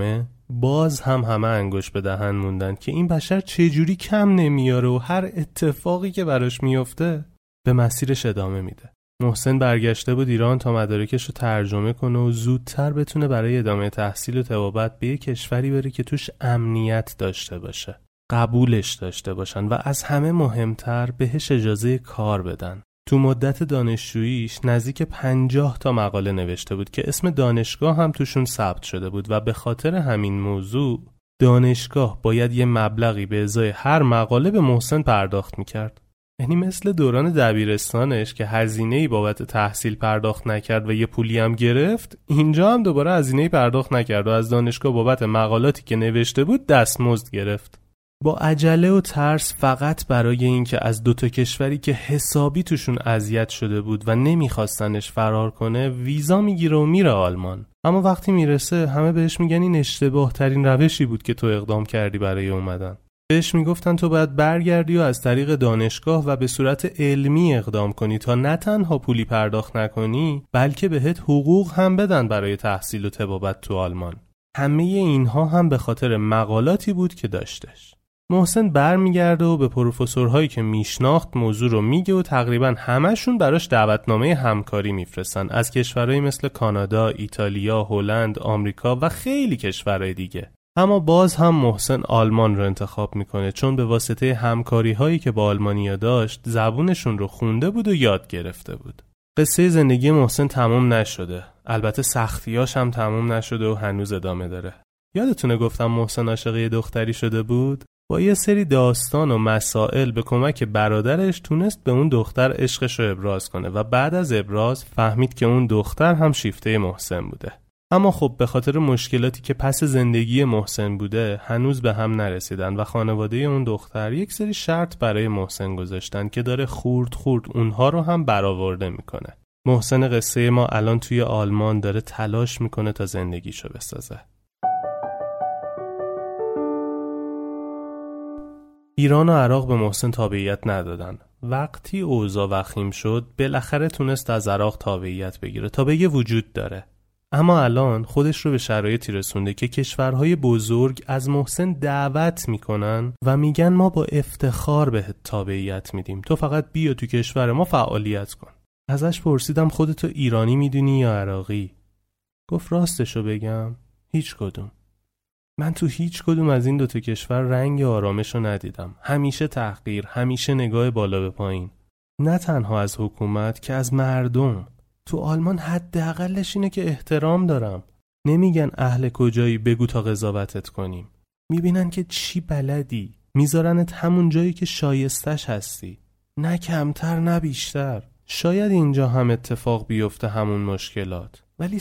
باز هم همه انگشت به دهن موندن که این بشر چجوری کم نمیاره و هر اتفاقی که براش میفته به مسیرش ادامه میده. محسن برگشته بود ایران تا مدارکش رو ترجمه کنه و زودتر بتونه برای ادامه تحصیل و طبابت به یک کشوری بره که توش امنیت داشته باشه، قبولش داشته باشن و از همه مهمتر بهش اجازه کار بدن. تو مدت دانشجوییش نزدیک 50 تا مقاله نوشته بود که اسم دانشگاه هم توشون ثبت شده بود و به خاطر همین موضوع دانشگاه باید یه مبلغی به ازای هر مقاله به محسن پرداخت میکرد. یعنی مثل دوران دبیرستانش که هزینه‌ای بابت تحصیل پرداخت نکرد و یه پولی هم گرفت، اینجا هم دوباره هزینه‌ای پرداخت نکرد و از دانشگاه بابت مقالاتی که نوشته بود دستمزد گرفت. با عجله و ترس فقط برای اینکه از دوتا کشوری که حسابی توشون اذیت شده بود و نمیخواستنش فرار کنه ویزا میگیره و میره آلمان. اما وقتی میرسه همه بهش میگن این اشتباه ترین روشی بود که تو اقدام کردی برای اومدن. بهش میگفتن تو باید برگردی و از طریق دانشگاه و به صورت علمی اقدام کنی تا نه تنها پولی پرداخت نکنی بلکه بهت حقوق هم بدن برای تحصیل و طبابت تو آلمان. همه اینها هم به خاطر مقالاتی بود که داشتش. محسن برمیگرده و به پروفسورهایی که میشناخت موضوع رو میگه و تقریبا همشون براش دعوتنامه همکاری میفرستن از کشورهایی مثل کانادا، ایتالیا، هلند، آمریکا و خیلی کشورهای دیگه. اما باز هم محسن آلمان رو انتخاب میکنه چون به واسطه همکاری هایی که با آلمانیا داشت زبونشون رو خونده بود و یاد گرفته بود. قصه زندگی محسن تمام نشده. البته سختیاش هم تمام نشده و هنوز ادامه داره. یادتونه گفتم محسن عاشق یه دختری شده بود؟ با یه سری داستان و مسائل به کمک برادرش تونست به اون دختر عشقش رو ابراز کنه و بعد از ابراز فهمید که اون دختر هم شیفته محسن بوده. اما خب به خاطر مشکلاتی که پس زندگی محسن بوده هنوز به هم نرسیدن و خانواده اون دختر یک سری شرط برای محسن گذاشتن که داره خورد اونها رو هم برآورده میکنه. محسن قصه ما الان توی آلمان داره تلاش میکنه تا زندگیشو بسازه. ایران و عراق به محسن تابعیت ندادن. وقتی اوضاع وخیم شد بالاخره تونست از عراق تابعیت بگیره تا بگه وجود داره. اما الان خودش رو به شرایطی رسونده که کشورهای بزرگ از محسن دعوت میکنن و میگن ما با افتخار بهت تابعیت میدیم، تو فقط بیا تو کشور ما فعالیت کن. ازش پرسیدم خودتو ایرانی میدونی یا عراقی؟ گفت راستشو بگم هیچ کدوم. من تو هیچ کدوم از این دوتا کشور رنگ آرامشو ندیدم. همیشه تحقیر، همیشه نگاه بالا به پایین. نه تنها از حکومت که از مردم. تو آلمان حداقلش اینه که احترام دارم. نمیگن اهل کجایی بگو تا قضاوتت کنیم. میبینن که چی بلدی. میذارنت همون جایی که شایستش هستی. نه کمتر نه بیشتر. شاید اینجا هم اتفاق بیفته همون مشکلات. ولی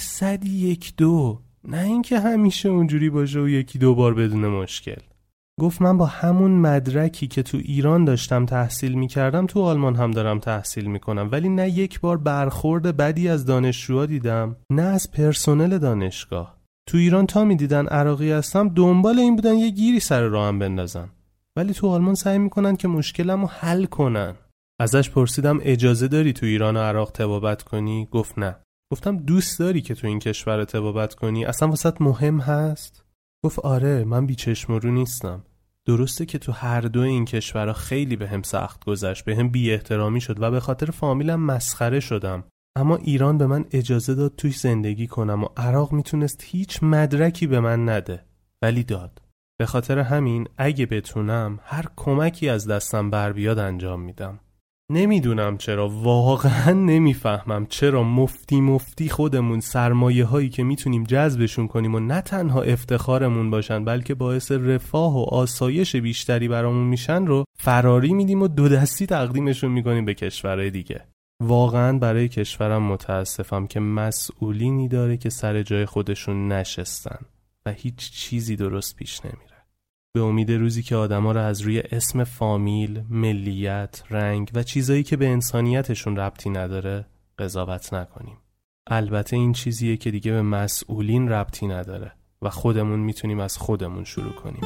101-2. نه اینکه همیشه اونجوری باشه و 1-2 بار بدون مشکل. گفت من با همون مدرکی که تو ایران داشتم تحصیل میکردم تو آلمان هم دارم تحصیل میکنم، ولی نه یک بار برخورد بدی از دانشجوها دیدم نه از پرسنل دانشگاه. تو ایران تا میدیدن عراقی هستم دنبال این بودن یه گیری سر راهم بندازن، ولی تو آلمان سعی میکنن که مشکلمو حل کنن. ازش پرسیدم اجازه داری تو ایران و عراق طبابت کنی؟ گفت نه. گفتم دوست داری که تو این کشور طبابت کنی؟ اصلا واسط مهم هست؟ گفت آره، من بیچشم و رو نیستم. درسته که تو هر دو این کشورها خیلی بهم سخت گذشت، بهم بی احترامی شد و به خاطر فامیلم مسخره شدم، اما ایران به من اجازه داد توش زندگی کنم و عراق میتونست هیچ مدرکی به من نده، ولی داد. به خاطر همین اگه بتونم هر کمکی از دستم بر بیاد انجام میدم. نمیدونم چرا، واقعا نمیفهمم چرا مفتی خودمون سرمایه هایی که میتونیم جذبشون کنیم و نه تنها افتخارمون باشن بلکه باعث رفاه و آسایش بیشتری برامون میشن رو فراری میدیم و دو دستی تقدیمشون میکنیم به کشورهای دیگه. واقعا برای کشورم متاسفم که مسئولینی داره که سر جای خودشون نشستن و هیچ چیزی درست پیش نمیره. به امید روزی که آدما رو از روی اسم فامیل، ملیت، رنگ و چیزایی که به انسانیتشون ربطی نداره قضاوت نکنیم. البته این چیزیه که دیگه به مسئولین ربطی نداره و خودمون میتونیم از خودمون شروع کنیم.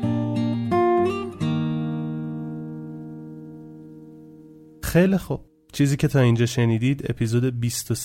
خیلی خوب. چیزی که تا اینجا شنیدید اپیزود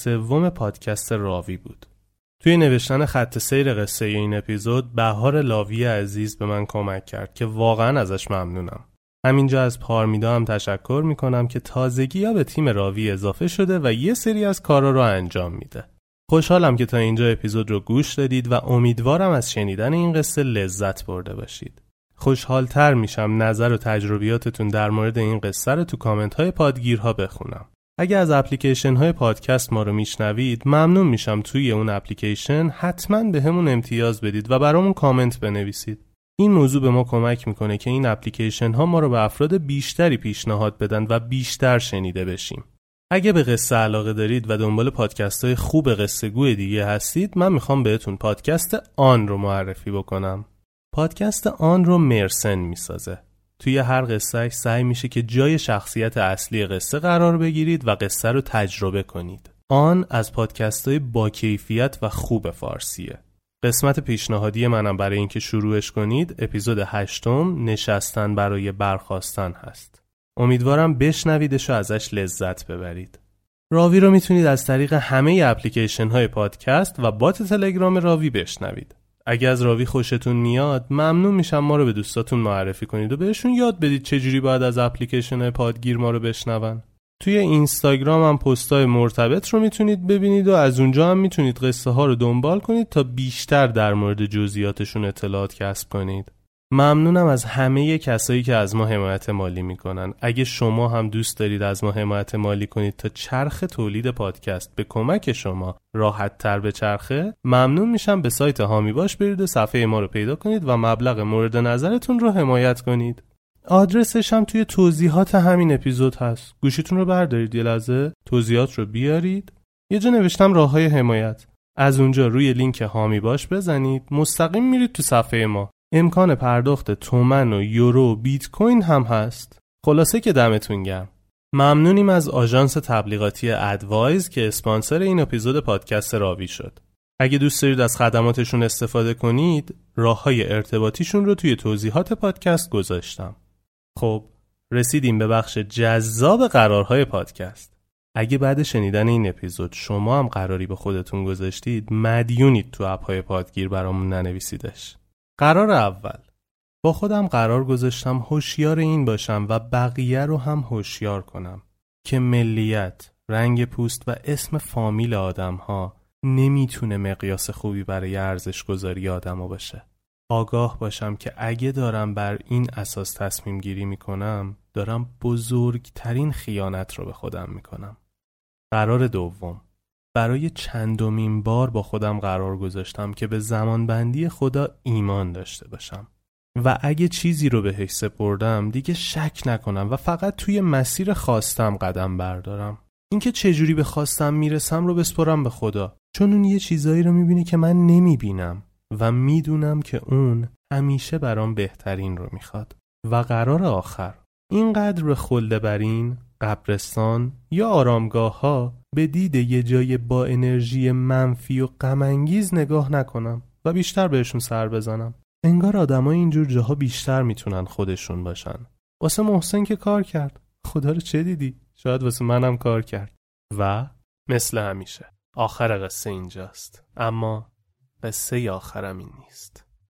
23 پادکست راوی بود. توی نوشتن خط سیر قصه این اپیزود بهار لاوی عزیز به من کمک کرد که واقعا ازش ممنونم. همینجا از پارمیدا هم تشکر میکنم که تازگی به تیم راوی اضافه شده و یه سری از کارا رو انجام میده. خوشحالم که تا اینجا اپیزود رو گوش دادید و امیدوارم از شنیدن این قصه لذت برده باشید. خوشحالتر میشم نظر و تجربیاتتون در مورد این قصه رو تو کامنت های پادگیرها بخونم. اگه از اپلیکیشن های پادکست ما رو میشنوید ممنون میشم توی اون اپلیکیشن حتما به همون امتیاز بدید و برامون کامنت بنویسید. این موضوع به ما کمک میکنه که این اپلیکیشن ها ما رو به افراد بیشتری پیشنهاد بدن و بیشتر شنیده بشیم. اگه به قصه علاقه دارید و دنبال پادکست های خوب قصه گوی دیگه هستید، من میخوام بهتون پادکست آن رو معرفی بکنم. پادکست آن رو مرسن میسازه. توی هر قصه سعی میشه که جای شخصیت اصلی قصه قرار بگیرید و قصه رو تجربه کنید. آن از پادکست‌های با کیفیت و خوب فارسیه. قسمت پیشنهادی منم برای اینکه شروعش کنید اپیزود 8 نشستن برای برخاستن هست. امیدوارم بشنویدش و ازش لذت ببرید. راوی رو میتونید از طریق همه اپلیکیشن های پادکست و بات تلگرام راوی بشنوید. اگه از راوی خوشتون میاد ممنون میشم ما رو به دوستاتون معرفی کنید و بهشون یاد بدید چجوری باید از اپلیکیشن های پادگیر ما رو بشنون. توی اینستاگرام هم پستای مرتبط رو میتونید ببینید و از اونجا هم میتونید قصه ها رو دنبال کنید تا بیشتر در مورد جزئیاتشون اطلاعات کسب کنید. ممنونم از همه کسایی که از ما حمایت مالی میکنن. اگه شما هم دوست دارید از ما حمایت مالی کنید تا چرخ تولید پادکست به کمک شما راحت تر به چرخه، ممنون میشم به سایت هامی باش برید و صفحه ما رو پیدا کنید و مبلغ مورد نظرتون رو حمایت کنید. آدرسش هم توی توضیحات همین اپیزود هست. گوشیتون رو بردارید یه لحظه، توضیحات رو بیارید. یه جا نوشتم راههای حمایت. از اونجا روی لینک هامی باش بزنید، مستقیم میرید تو صفحه ما. امکان پرداخت تومن و یورو و بیت کوین هم هست. خلاصه که دمتون گرم. ممنونیم از آژانس تبلیغاتی ادوایز که اسپانسر این اپیزود پادکست راوی شد. اگه دوست دارید از خدماتشون استفاده کنید، راههای ارتباطیشون رو توی توضیحات پادکست گذاشتم. خب، رسیدیم به بخش جذاب قرارهای پادکست. اگه بعد شنیدن این اپیزود شما هم قراری به خودتون گذاشتید، مدیونید تو اپ‌های پادگیر برامون ننویسیدش. قرار اول، با خودم قرار گذاشتم هوشیار این باشم و بقیه رو هم هوشیار کنم که ملیت، رنگ پوست و اسم فامیل آدم‌ها نمیتونه مقیاس خوبی برای ارزش گذاری آدم‌ها باشه. آگاه باشم که اگه دارم بر این اساس تصمیم گیری میکنم، دارم بزرگترین خیانت رو به خودم میکنم. قرار دوم، برای چندمین بار با خودم قرار گذاشتم که به زمانبندی خدا ایمان داشته باشم و اگه چیزی رو بهش سپردم دیگه شک نکنم و فقط توی مسیر خواستم قدم بردارم. اینکه چجوری به خواستم میرسم رو بسپرم به خدا، چون اون یه چیزایی رو میبینه که من نمیبینم و میدونم که اون همیشه برام بهترین رو میخواد. و قرار آخر، اینقدر به خلده برین، قبرستان یا آرامگاه ها به دید یه جای با انرژی منفی و غم‌انگیز نگاه نکنم و بیشتر بهشون سر بزنم. انگار آدمای اینجور جاها بیشتر میتونن خودشون باشن. واسه محسن که کار کرد، خدا رو چه دیدی؟ شاید واسه منم کار کرد. و مثل همیشه آخر قصه اینجاست، اما قصه آخرم این نیست.